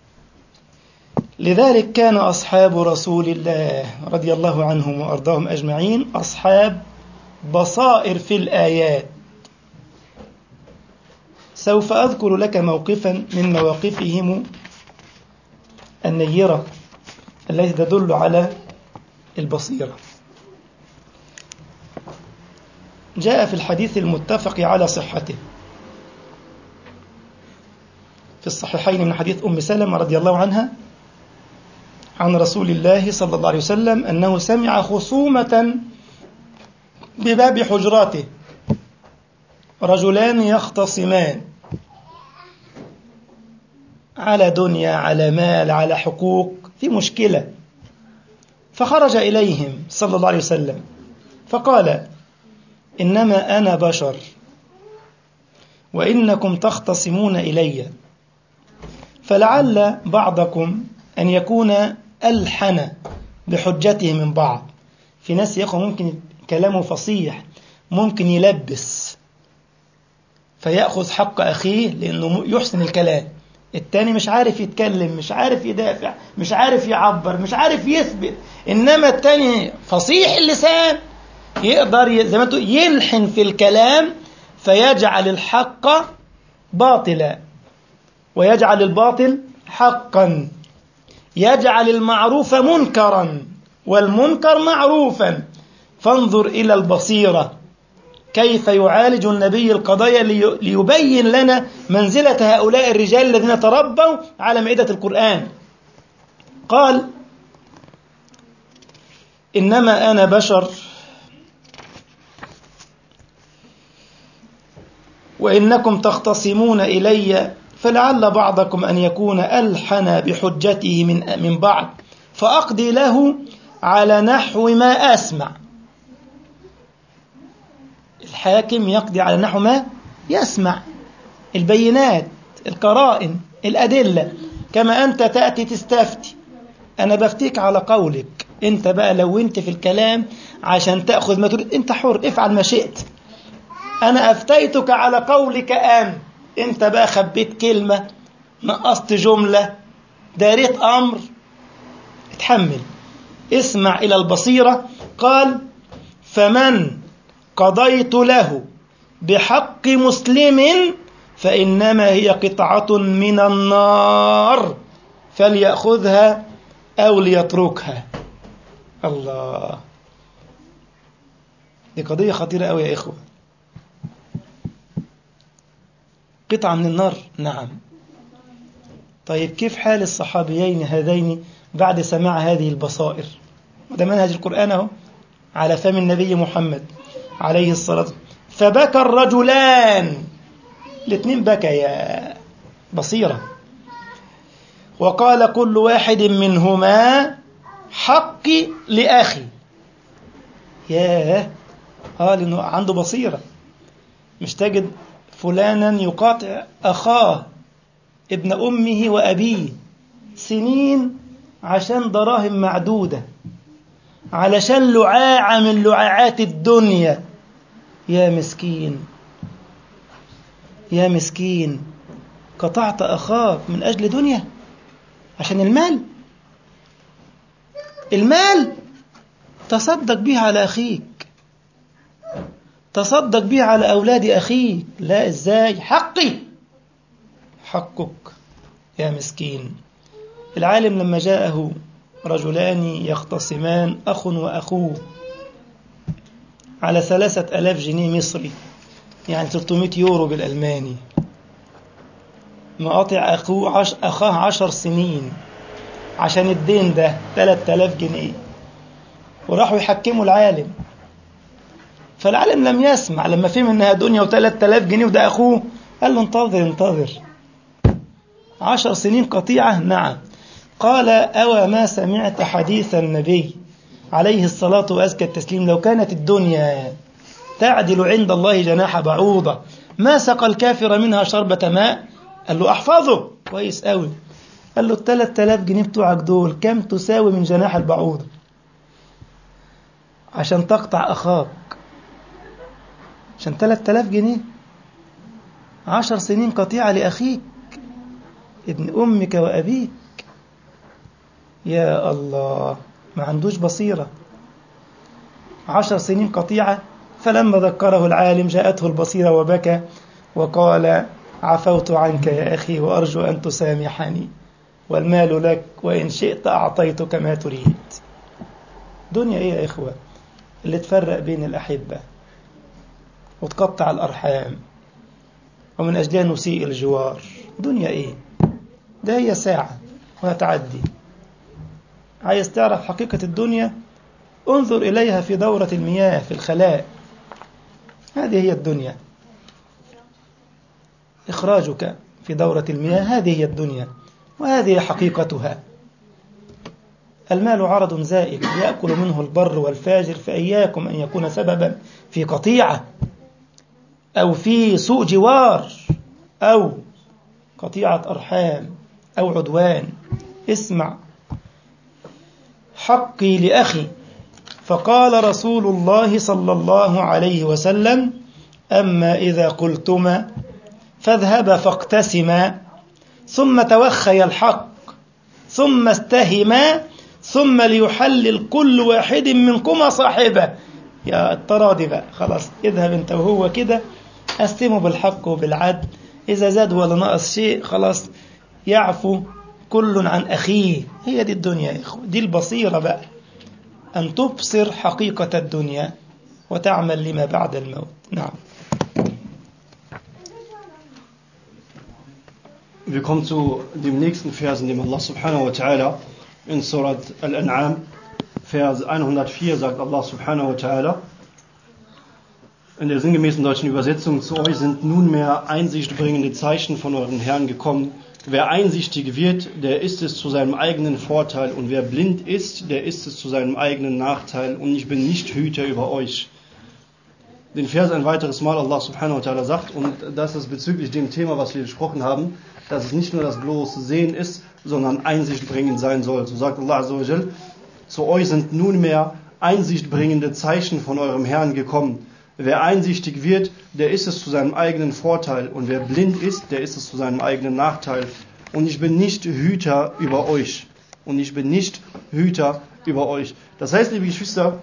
لذلك كان أصحاب رسول الله رضي الله عنهم وأرضاهم أجمعين أصحاب بصائر في الآيات. سوف أذكر لك موقفا من مواقفهم النيرة التي تدل على البصيرة. جاء في الحديث المتفق على صحته في الصحيحين من حديث أم سلمة رضي الله عنها عن رسول الله صلى الله عليه وسلم أنه سمع خصومة بباب حجراته، رجلان يختصمان على دنيا، على مال، على حقوق، في مشكلة. فخرج إليهم صلى الله عليه وسلم فقال: إنما أنا بشر وإنكم تختصمون إلي، فلعل بعضكم أن يكون ألحن بحجته من بعض. في ناس يا أخوة ممكن كلامه فصيح، ممكن يلبس فيأخذ حق أخيه لأنه يحسن الكلام، التاني مش عارف يتكلم، مش عارف يدافع، مش عارف يعبر، مش عارف يثبت. إنما التاني فصيح اللسان يقدر زي ما تقول يلحن في الكلام فيجعل الحق باطلا ويجعل الباطل حقا، يجعل المعروف منكرا والمنكر معروفا. فانظر إلى البصيرة كيف يعالج النبي القضايا ليبين لنا منزلة هؤلاء الرجال الذين تربوا على مائدة القرآن. قال: إنما أنا بشر وإنكم تختصمون إلي، فلعل بعضكم أن يكون ألحن بحجته من بعض، فأقضي له على نحو ما أسمع. الحاكم يقضي على نحو ما يسمع، البينات، القرائن، الأدلة. كما أنت تأتي تستفتي، أنا بفتيك على قولك، أنت بقى لو أنت في الكلام عشان تأخذ ما تريد أنت حر، افعل ما شئت. أنا أفتيتك على قولك أنت بقى خبيت كلمة، نقصت جملة، داريت أمر، اتحمل، اسمع إلى البصيرة. قال: فمن قضيت له بحق مسلم فإنما هي قطعة من النار فليأخذها أو ليتركها. الله، دي قضية خطيرة أوي يا إخوة. قطعة من النار، نعم. طيب كيف حال الصحابيين هذين بعد سماع هذه البصائر؟ وده منهج القرآن اهو على فم النبي محمد عليه الصلاة والسلام. فبكى الرجلان، الاثنين بكيا بصيرة. وقال كل واحد منهما حقي لأخي. ياه، لأنه عنده بصيرة. مش تجد فلانا يقاطع أخاه ابن أمه وأبيه سنين عشان دراهم معدودة، علشان لعاعة من لعاعات الدنيا. يا مسكين يا مسكين، قطعت أخاك من أجل دنيا، عشان المال تصدق به على أخيك، تصدق به على أولاد أخيك. لا، إزاي؟ حقك يا مسكين. العالم لما جاءه رجلان يختصمان، أخ وأخوه، على 3000 جنيه مصري، يعني 300 يورو بالألماني، مقاطع أخاه 10 سنين عشان الدين ده 3000 جنيه، وراحوا يحكموا العالم. فالعالم لم يسمع، لما فهم انها دنيا و3000 جنيه وده أخوه، قال له انتظر 10 سنين قطيعة. نعم. قال: أو ما سمعت حديث النبي عليه الصلاة وأزكى التسليم: لو كانت الدنيا تعدل عند الله جناح بعوضة ما سقى الكافر منها شربة ماء. قال له: أحفظه كويس قوي. قال له: 3000 جنيه بتوعك دول كم تساوي من جناح البعوضة عشان تقطع أخاك؟ عشان 3000 جنيه 10 سنين قطيعة لأخيك ابن أمك وأبيك. يا الله، ما عندوش بصيرة. 10 سنين قطيعة. فلما ذكره العالم جاءته البصيرة وبكى وقال: عفوت عنك يا أخي وأرجو أن تسامحني، والمال لك وإن شئت أعطيتك ما تريد. دنيا إيه يا إخوة اللي تفرق بين الأحبة وتقطع الأرحام ومن أجلها نسيء الجوار؟ دنيا إيه ده؟ هي ساعة وهتعدي. عايز تعرف حقيقة الدنيا؟ انظر إليها في دورة المياه في الخلاء. هذه هي الدنيا. إخراجك في دورة المياه هذه هي الدنيا، وهذه حقيقتها. المال عرض زائل يأكل منه البر والفاجر، فإياكم أن يكون سببا في قطيعة أو في سوء جوار أو قطيعة أرحام أو عدوان. اسمع: حقي لأخي. فقال رسول الله صلى الله عليه وسلم: أما إذا قلتما فاذهبا فاقتسما ثم توخيا الحق ثم استهما ثم ليحلل كل واحد منكما صاحبه. يا التراضي بقى، خلاص اذهب انت وهو كده، قسموا بالحق وبالعدل، إذا زاد ولا نقص شيء خلاص يعفو كل عن أخيه. هي دي الدنيا يا إخوة، دي البصيرة بقى، أن تبصر حقيقة الدنيا وتعمل لما بعد الموت. نعم. Wir kommen zu dem nächsten Vers, in dem Allah subhanahu wa ta'ala in Surat Al-An'am Vers 104 sagt Allah subhanahu wa ta'ala in der sinngemäßen deutschen Übersetzung: Zu euch sind nunmehr einsichtbringende Zeichen von euren Herren gekommen. Wer einsichtig wird, der ist es zu seinem eigenen Vorteil, und wer blind ist, der ist es zu seinem eigenen Nachteil, und ich bin nicht Hüter über euch. Den Vers ein weiteres Mal Allah subhanahu wa ta'ala sagt, und das ist bezüglich dem Thema, was wir besprochen haben, dass es nicht nur das bloße Sehen ist, sondern einsichtbringend sein soll. So sagt Allah azza wa jal: Zu euch sind nunmehr einsichtbringende Zeichen von eurem Herrn gekommen. Wer einsichtig wird, der ist es zu seinem eigenen Vorteil, und wer blind ist, der ist es zu seinem eigenen Nachteil. Und ich bin nicht Hüter über euch. Und ich bin nicht Hüter über euch. Das heißt, liebe Geschwister,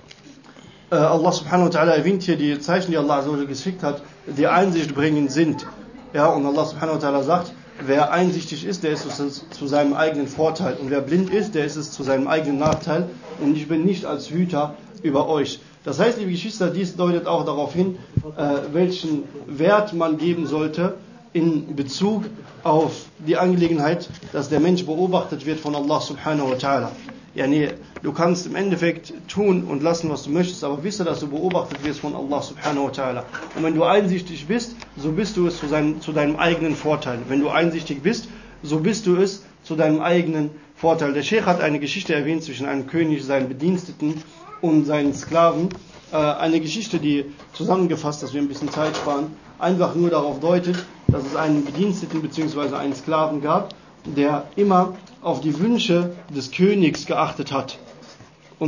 Allah subhanahu wa ta'ala erwähnt hier die Zeichen, die Allah so geschickt hat, die Einsicht bringend sind. Ja, und Allah subhanahu wa ta'ala sagt, wer einsichtig ist, der ist es zu seinem eigenen Vorteil. Und wer blind ist, der ist es zu seinem eigenen Nachteil. Und ich bin nicht als Hüter über euch. Das heißt, liebe Geschwister, dies deutet auch darauf hin, welchen Wert man geben sollte in Bezug auf die Angelegenheit, dass der Mensch beobachtet wird von Allah subhanahu wa ta'ala. Ja, nee, du kannst im Endeffekt tun und lassen, was du möchtest, aber wisse, dass du beobachtet wirst von Allah subhanahu wa ta'ala. Und wenn du einsichtig bist, so bist du es zu deinem eigenen Vorteil. Wenn du einsichtig bist, so bist du es zu deinem eigenen Vorteil. Der Sheikh hat eine Geschichte erwähnt zwischen einem König, seinen Bediensteten und seinen Sklaven. Eine Geschichte, die zusammengefasst, dass wir ein bisschen Zeit sparen, einfach nur darauf deutet, dass es einen Bediensteten bzw. einen Sklaven gab, der immer auf die Wünsche des Königs geachtet hat. Und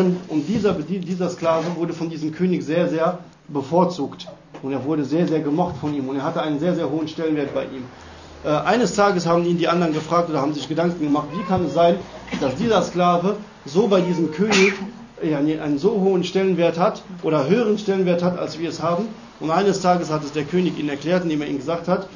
dieser Sklave wurde von diesem König sehr, sehr bevorzugt. Und er wurde sehr, sehr gemocht von ihm. Und er hatte einen sehr, sehr hohen Stellenwert bei ihm. Eines Tages haben ihn die anderen gefragt oder haben sich Gedanken gemacht, wie kann es sein, dass dieser Sklave so bei diesem König einen so hohen Stellenwert hat oder höheren Stellenwert hat, als wir es haben. Und eines Tages hat es der König ihn erklärt, indem er ihm gesagt hat: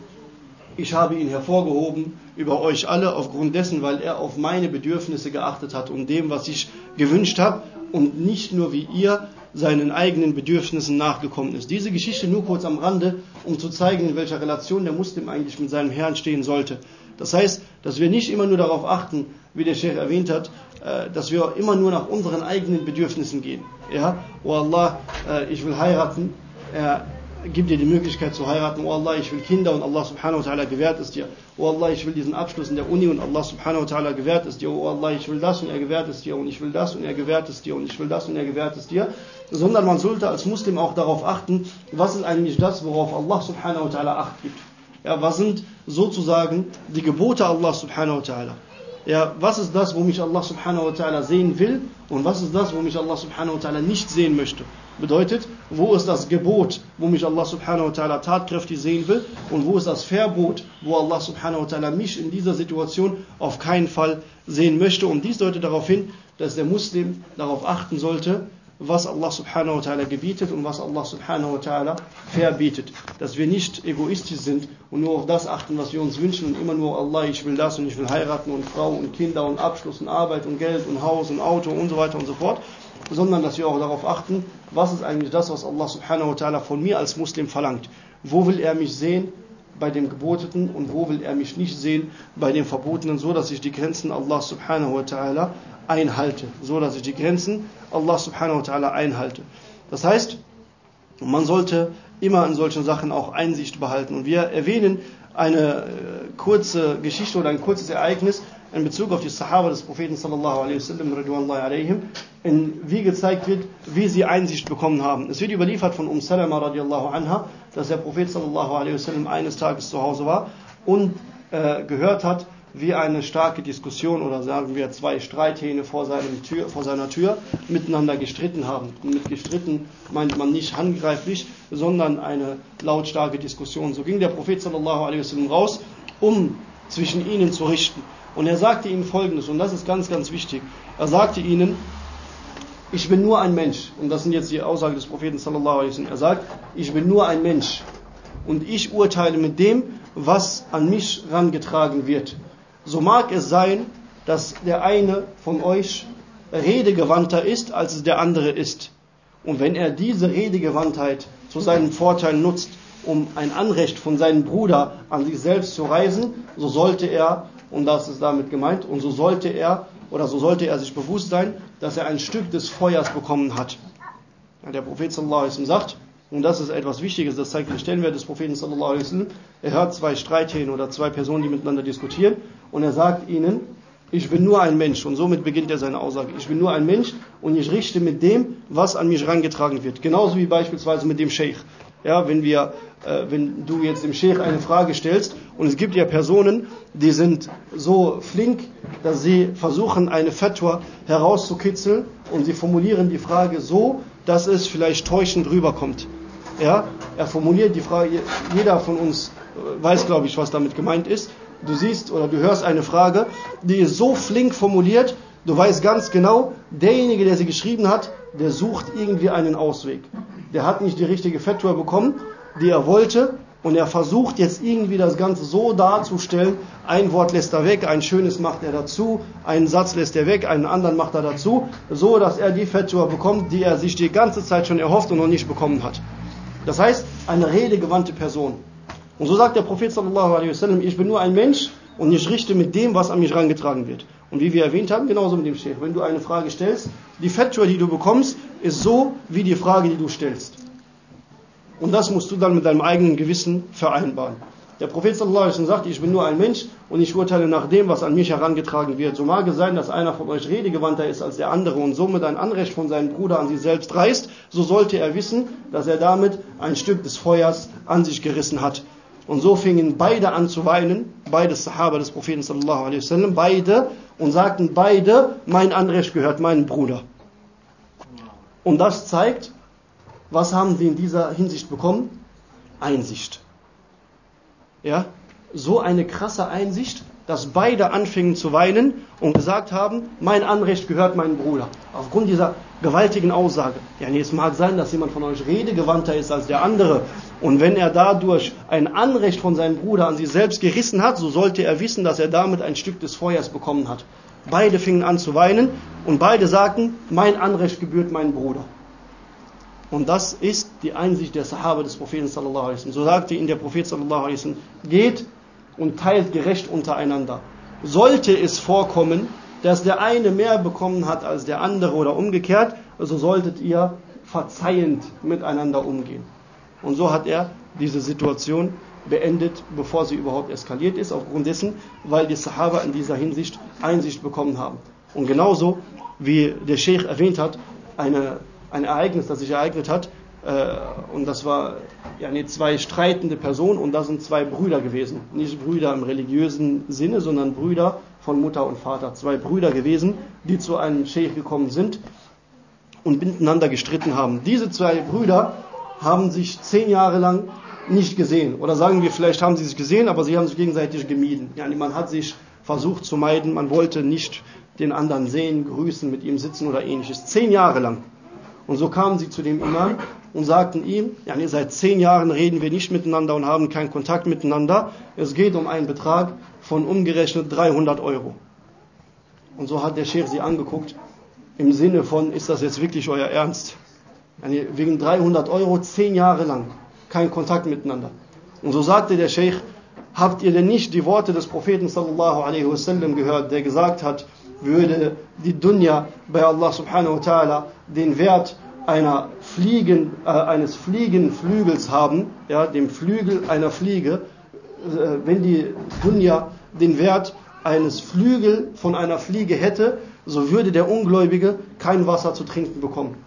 Ich habe ihn hervorgehoben über euch alle aufgrund dessen, weil er auf meine Bedürfnisse geachtet hat und dem, was ich gewünscht habe, und nicht nur wie ihr seinen eigenen Bedürfnissen nachgekommen ist. Diese Geschichte nur kurz am Rande, um zu zeigen, in welcher Relation der Muslim eigentlich mit seinem Herrn stehen sollte. Das heißt, dass wir nicht immer nur darauf achten, wie der Sheikh erwähnt hat, dass wir immer nur nach unseren eigenen Bedürfnissen gehen. Ja? Oh Allah, ich will heiraten. Er gibt dir die Möglichkeit zu heiraten. Oh Allah, ich will Kinder, und Allah subhanahu wa ta'ala gewährt es dir. Oh Allah, ich will diesen Abschluss in der Uni, und Allah subhanahu wa ta'ala gewährt es dir. Oh Allah, ich will das, und er gewährt es dir, und ich will das, und er gewährt es dir, und ich will das, und er gewährt es dir. Sondern man sollte als Muslim auch darauf achten, was ist eigentlich das, worauf Allah subhanahu wa ta'ala Acht gibt. Ja, was sind sozusagen die Gebote Allah subhanahu wa ta'ala? Ja, was ist das, wo mich Allah subhanahu wa ta'ala sehen will, und was ist das, wo mich Allah subhanahu wa ta'ala nicht sehen möchte? Bedeutet, wo ist das Gebot, wo mich Allah subhanahu wa ta'ala tatkräftig sehen will, und wo ist das Verbot, wo Allah subhanahu wa ta'ala mich in dieser Situation auf keinen Fall sehen möchte. Und dies deutet darauf hin, dass der Muslim darauf achten sollte, was Allah subhanahu wa ta'ala gebietet und was Allah subhanahu wa ta'ala verbietet. Dass wir nicht egoistisch sind und nur auf das achten, was wir uns wünschen, und immer nur: Allah, ich will das, und ich will heiraten und Frau und Kinder und Abschluss und Arbeit und Geld und Haus und Auto und so weiter und so fort. Sondern dass wir auch darauf achten, was ist eigentlich das, was Allah subhanahu wa ta'ala von mir als Muslim verlangt. Wo will er mich sehen bei dem Geboteten, und wo will er mich nicht sehen bei dem Verbotenen, so dass ich die Grenzen Allah subhanahu wa ta'ala einhalte. So dass ich die Grenzen Allah subhanahu wa ta'ala einhalte. Das heißt, man sollte immer in solchen Sachen auch Einsicht behalten. Und wir erwähnen eine kurze Geschichte oder ein kurzes Ereignis in Bezug auf die Sahaba des Propheten sallallahu alaihi wasallam, radhiyallahu alaihim, wie gezeigt wird, wie sie Einsicht bekommen haben. Es wird überliefert von Salama radhiyallahu anha, dass der Prophet sallallahu alaihi wasallam eines Tages zu Hause war und gehört hat, wie eine starke Diskussion, oder sagen wir 2 Streithähne vor seiner Tür miteinander gestritten haben. Und mit gestritten meint man nicht handgreiflich, sondern eine lautstarke Diskussion. So ging der Prophet sallallahu alaihi wasallam raus, um zwischen ihnen zu richten. Und er sagte ihnen Folgendes, und das ist ganz, ganz wichtig. Er sagte ihnen: Ich bin nur ein Mensch. Und das sind jetzt die Aussagen des Propheten sallallahu alaihi wasallam. Er sagt: Ich bin nur ein Mensch. Und ich urteile mit dem, was an mich herangetragen wird. So mag es sein, dass der eine von euch redegewandter ist, als es der andere ist. Und wenn er diese Redegewandtheit zu seinem Vorteil nutzt, um ein Anrecht von seinem Bruder an sich selbst zu reisen, so sollte er, und das ist damit gemeint, und so sollte er oder so sollte er sich bewusst sein, dass er ein Stück des Feuers bekommen hat. Ja, der Prophet sallallahu alaihi wasallam sagt, und das ist etwas Wichtiges, das zeigt den Stellenwert des Propheten sallallahu alaihi wasallam, er hört zwei Streithähne oder zwei Personen, die miteinander diskutieren, und er sagt ihnen, ich bin nur ein Mensch, und somit beginnt er seine Aussage, ich bin nur ein Mensch und ich richte mit dem, was an mich herangetragen wird. Genauso wie beispielsweise mit dem Sheikh. Ja, wenn du jetzt dem Sheikh eine Frage stellst, und es gibt ja Personen, die sind so flink, dass sie versuchen, eine Fatwa herauszukitzeln, und sie formulieren die Frage so, dass es vielleicht täuschend rüberkommt. Ja, er formuliert die Frage, jeder von uns weiß, glaube ich, was damit gemeint ist. Du siehst oder du hörst eine Frage, die ist so flink formuliert, du weißt ganz genau, derjenige, der sie geschrieben hat, der sucht irgendwie einen Ausweg. Der hat nicht die richtige Fatwa bekommen, die er wollte, und er versucht jetzt irgendwie das Ganze so darzustellen, ein Wort lässt er weg, ein schönes macht er dazu, einen Satz lässt er weg, einen anderen macht er dazu, so dass er die Fatwa bekommt, die er sich die ganze Zeit schon erhofft und noch nicht bekommen hat. Das heißt, eine redegewandte Person. Und so sagt der Prophet sallallahu alaihi wasallam, ich bin nur ein Mensch und ich richte mit dem, was an mich herangetragen wird. Und wie wir erwähnt haben, genauso mit dem Sheikh. Wenn du eine Frage stellst, die Fatwa, die du bekommst, ist so wie die Frage, die du stellst. Und das musst du dann mit deinem eigenen Gewissen vereinbaren. Der Prophet sallallahu alaihi wasallam sagt, ich bin nur ein Mensch und ich urteile nach dem, was an mich herangetragen wird. So mag es sein, dass einer von euch redegewandter ist als der andere und somit ein Anrecht von seinem Bruder an sich selbst reißt, so sollte er wissen, dass er damit ein Stück des Feuers an sich gerissen hat. Und so fingen beide an zu weinen, beide Sahaba des Propheten sallallahu alaihi wasallam, beide, und sagten beide, mein Anrecht gehört meinem Bruder. Und das zeigt, was haben sie in dieser Hinsicht bekommen? Einsicht. Ja, so eine krasse Einsicht, dass beide anfingen zu weinen und gesagt haben, mein Anrecht gehört meinem Bruder. Aufgrund dieser gewaltigen Aussage. Ja, es mag sein, dass jemand von euch redegewandter ist als der andere. Und wenn er dadurch ein Anrecht von seinem Bruder an sich selbst gerissen hat, so sollte er wissen, dass er damit ein Stück des Feuers bekommen hat. Beide fingen an zu weinen und beide sagten, mein Anrecht gebührt meinem Bruder. Und das ist die Einsicht der Sahaba des Propheten sallallahu alaihi wasallam. So sagte ihnen der Prophet sallallahu alaihi wasallam, geht und teilt gerecht untereinander. Sollte es vorkommen, dass der eine mehr bekommen hat als der andere oder umgekehrt, so solltet ihr verzeihend miteinander umgehen. Und so hat er diese Situation beendet, bevor sie überhaupt eskaliert ist, aufgrund dessen, weil die Sahaba in dieser Hinsicht Einsicht bekommen haben. Und genauso, wie der Sheikh erwähnt hat, ein Ereignis, das sich ereignet hat, und das war zwei streitende Personen, und das sind zwei Brüder gewesen. Nicht Brüder im religiösen Sinne, sondern Brüder von Mutter und Vater. Zwei Brüder gewesen, die zu einem Sheikh gekommen sind und miteinander gestritten haben. Diese zwei Brüder haben sich 10 Jahre lang nicht gesehen. Oder sagen wir, vielleicht haben sie sich gesehen, aber sie haben sich gegenseitig gemieden. Man hat sich versucht zu meiden, man wollte nicht den anderen sehen, grüßen, mit ihm sitzen oder ähnliches. 10 Jahre lang. Und so kamen sie zu dem Imam und sagten ihm, seit 10 Jahren reden wir nicht miteinander und haben keinen Kontakt miteinander. Es geht um einen Betrag von umgerechnet 300 Euro. Und so hat der Sheikh sie angeguckt, im Sinne von, ist das jetzt wirklich euer Ernst? Wegen 300 Euro 10 Jahre lang kein Kontakt miteinander. Und so sagte der Sheikh, habt ihr denn nicht die Worte des Propheten sallallahu alaihi wasallam gehört, der gesagt hat, würde die Dunya bei Allah subhanahu wa ta'ala den Wert eines Fliegenflügels haben, dem Flügel einer Fliege, wenn die Dunya den Wert eines Flügel von einer Fliege hätte, so würde der Ungläubige kein Wasser zu trinken bekommen.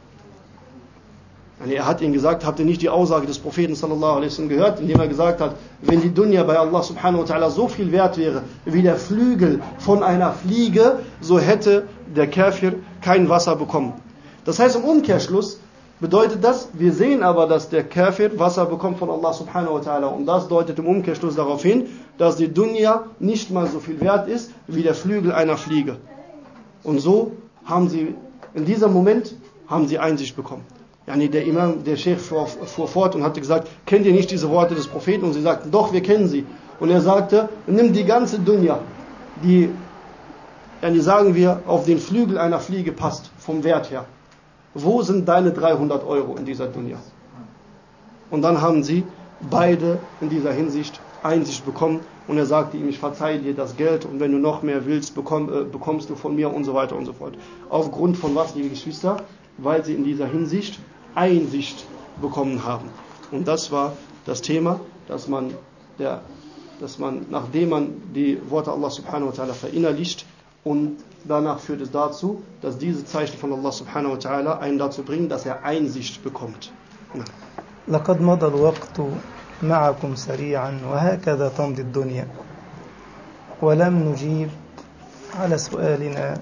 Er hat ihnen gesagt, habt ihr nicht die Aussage des Propheten sallallahu alaihi wasallam gehört, indem er gesagt hat, wenn die Dunya bei Allah subhanahu wa ta'ala so viel wert wäre, wie der Flügel von einer Fliege, so hätte der Kafir kein Wasser bekommen. Das heißt, im Umkehrschluss bedeutet das, wir sehen aber, dass der Kafir Wasser bekommt von Allah subhanahu wa ta'ala. Und das deutet im Umkehrschluss darauf hin, dass die Dunya nicht mal so viel wert ist, wie der Flügel einer Fliege. Und so haben sie, in diesem Moment, Einsicht bekommen. Der Imam, der Sheikh fuhr fort und hatte gesagt, kennt ihr nicht diese Worte des Propheten? Und sie sagten, doch, wir kennen sie. Und er sagte, nimm die ganze Dunya, die sagen wir, auf den Flügel einer Fliege passt, vom Wert her. Wo sind deine 300 Euro in dieser Dunya? Und dann haben sie beide in dieser Hinsicht Einsicht bekommen und er sagte ihm, ich verzeihe dir das Geld und wenn du noch mehr willst, bekommst du von mir und so weiter und so fort. Aufgrund von was, liebe Geschwister? Weil sie in dieser Hinsicht Einsicht bekommen haben. Und das war das Thema, dass man, nachdem man die Worte Allah subhanahu wa ta'ala verinnerlicht, und danach führt es dazu, dass diese Zeichen von Allah subhanahu wa ta'ala einen dazu bringen, dass er Einsicht bekommt. لقد مضى الوقت معكم سريعا وهكذا تمضي الدنيا ولم نجيب على سؤالنا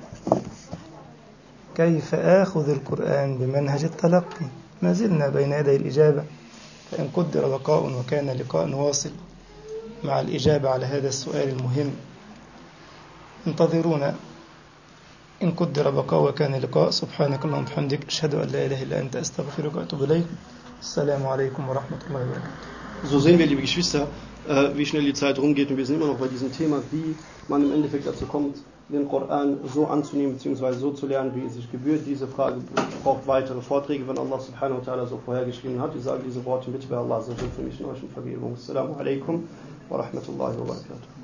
كيف آخذ القرآن بمنهج التلقي. ما زلنا بين يدي الإجابة، فإن قدر بقاء وكان لقاء واصل مع الإجابة على هذا السؤال المهم انتظرونا. إن قدر بقاء وكان لقاء. سبحانك اللهم وبحمدك أشهد أن لا إله إلا أنت أستغفرك وأتوب إليك. السلام عليكم ورحمة الله وبركاته. So sehen wir, liebe Geschwister, wie schnell die Zeit rumgeht und wir sind immer noch bei diesem Thema, wie man im Endeffekt dazu kommt, den Koran so anzunehmen bzw. so zu lernen, wie es sich gebührt. Diese Frage braucht weitere Vorträge, wenn Allah subhanahu wa ta'ala so vorhergeschrieben hat. Ich sage diese Worte bitte bei Allah für mich und euch in Vergebung. Assalamu alaikum wa rahmatullahi wa barakatuh.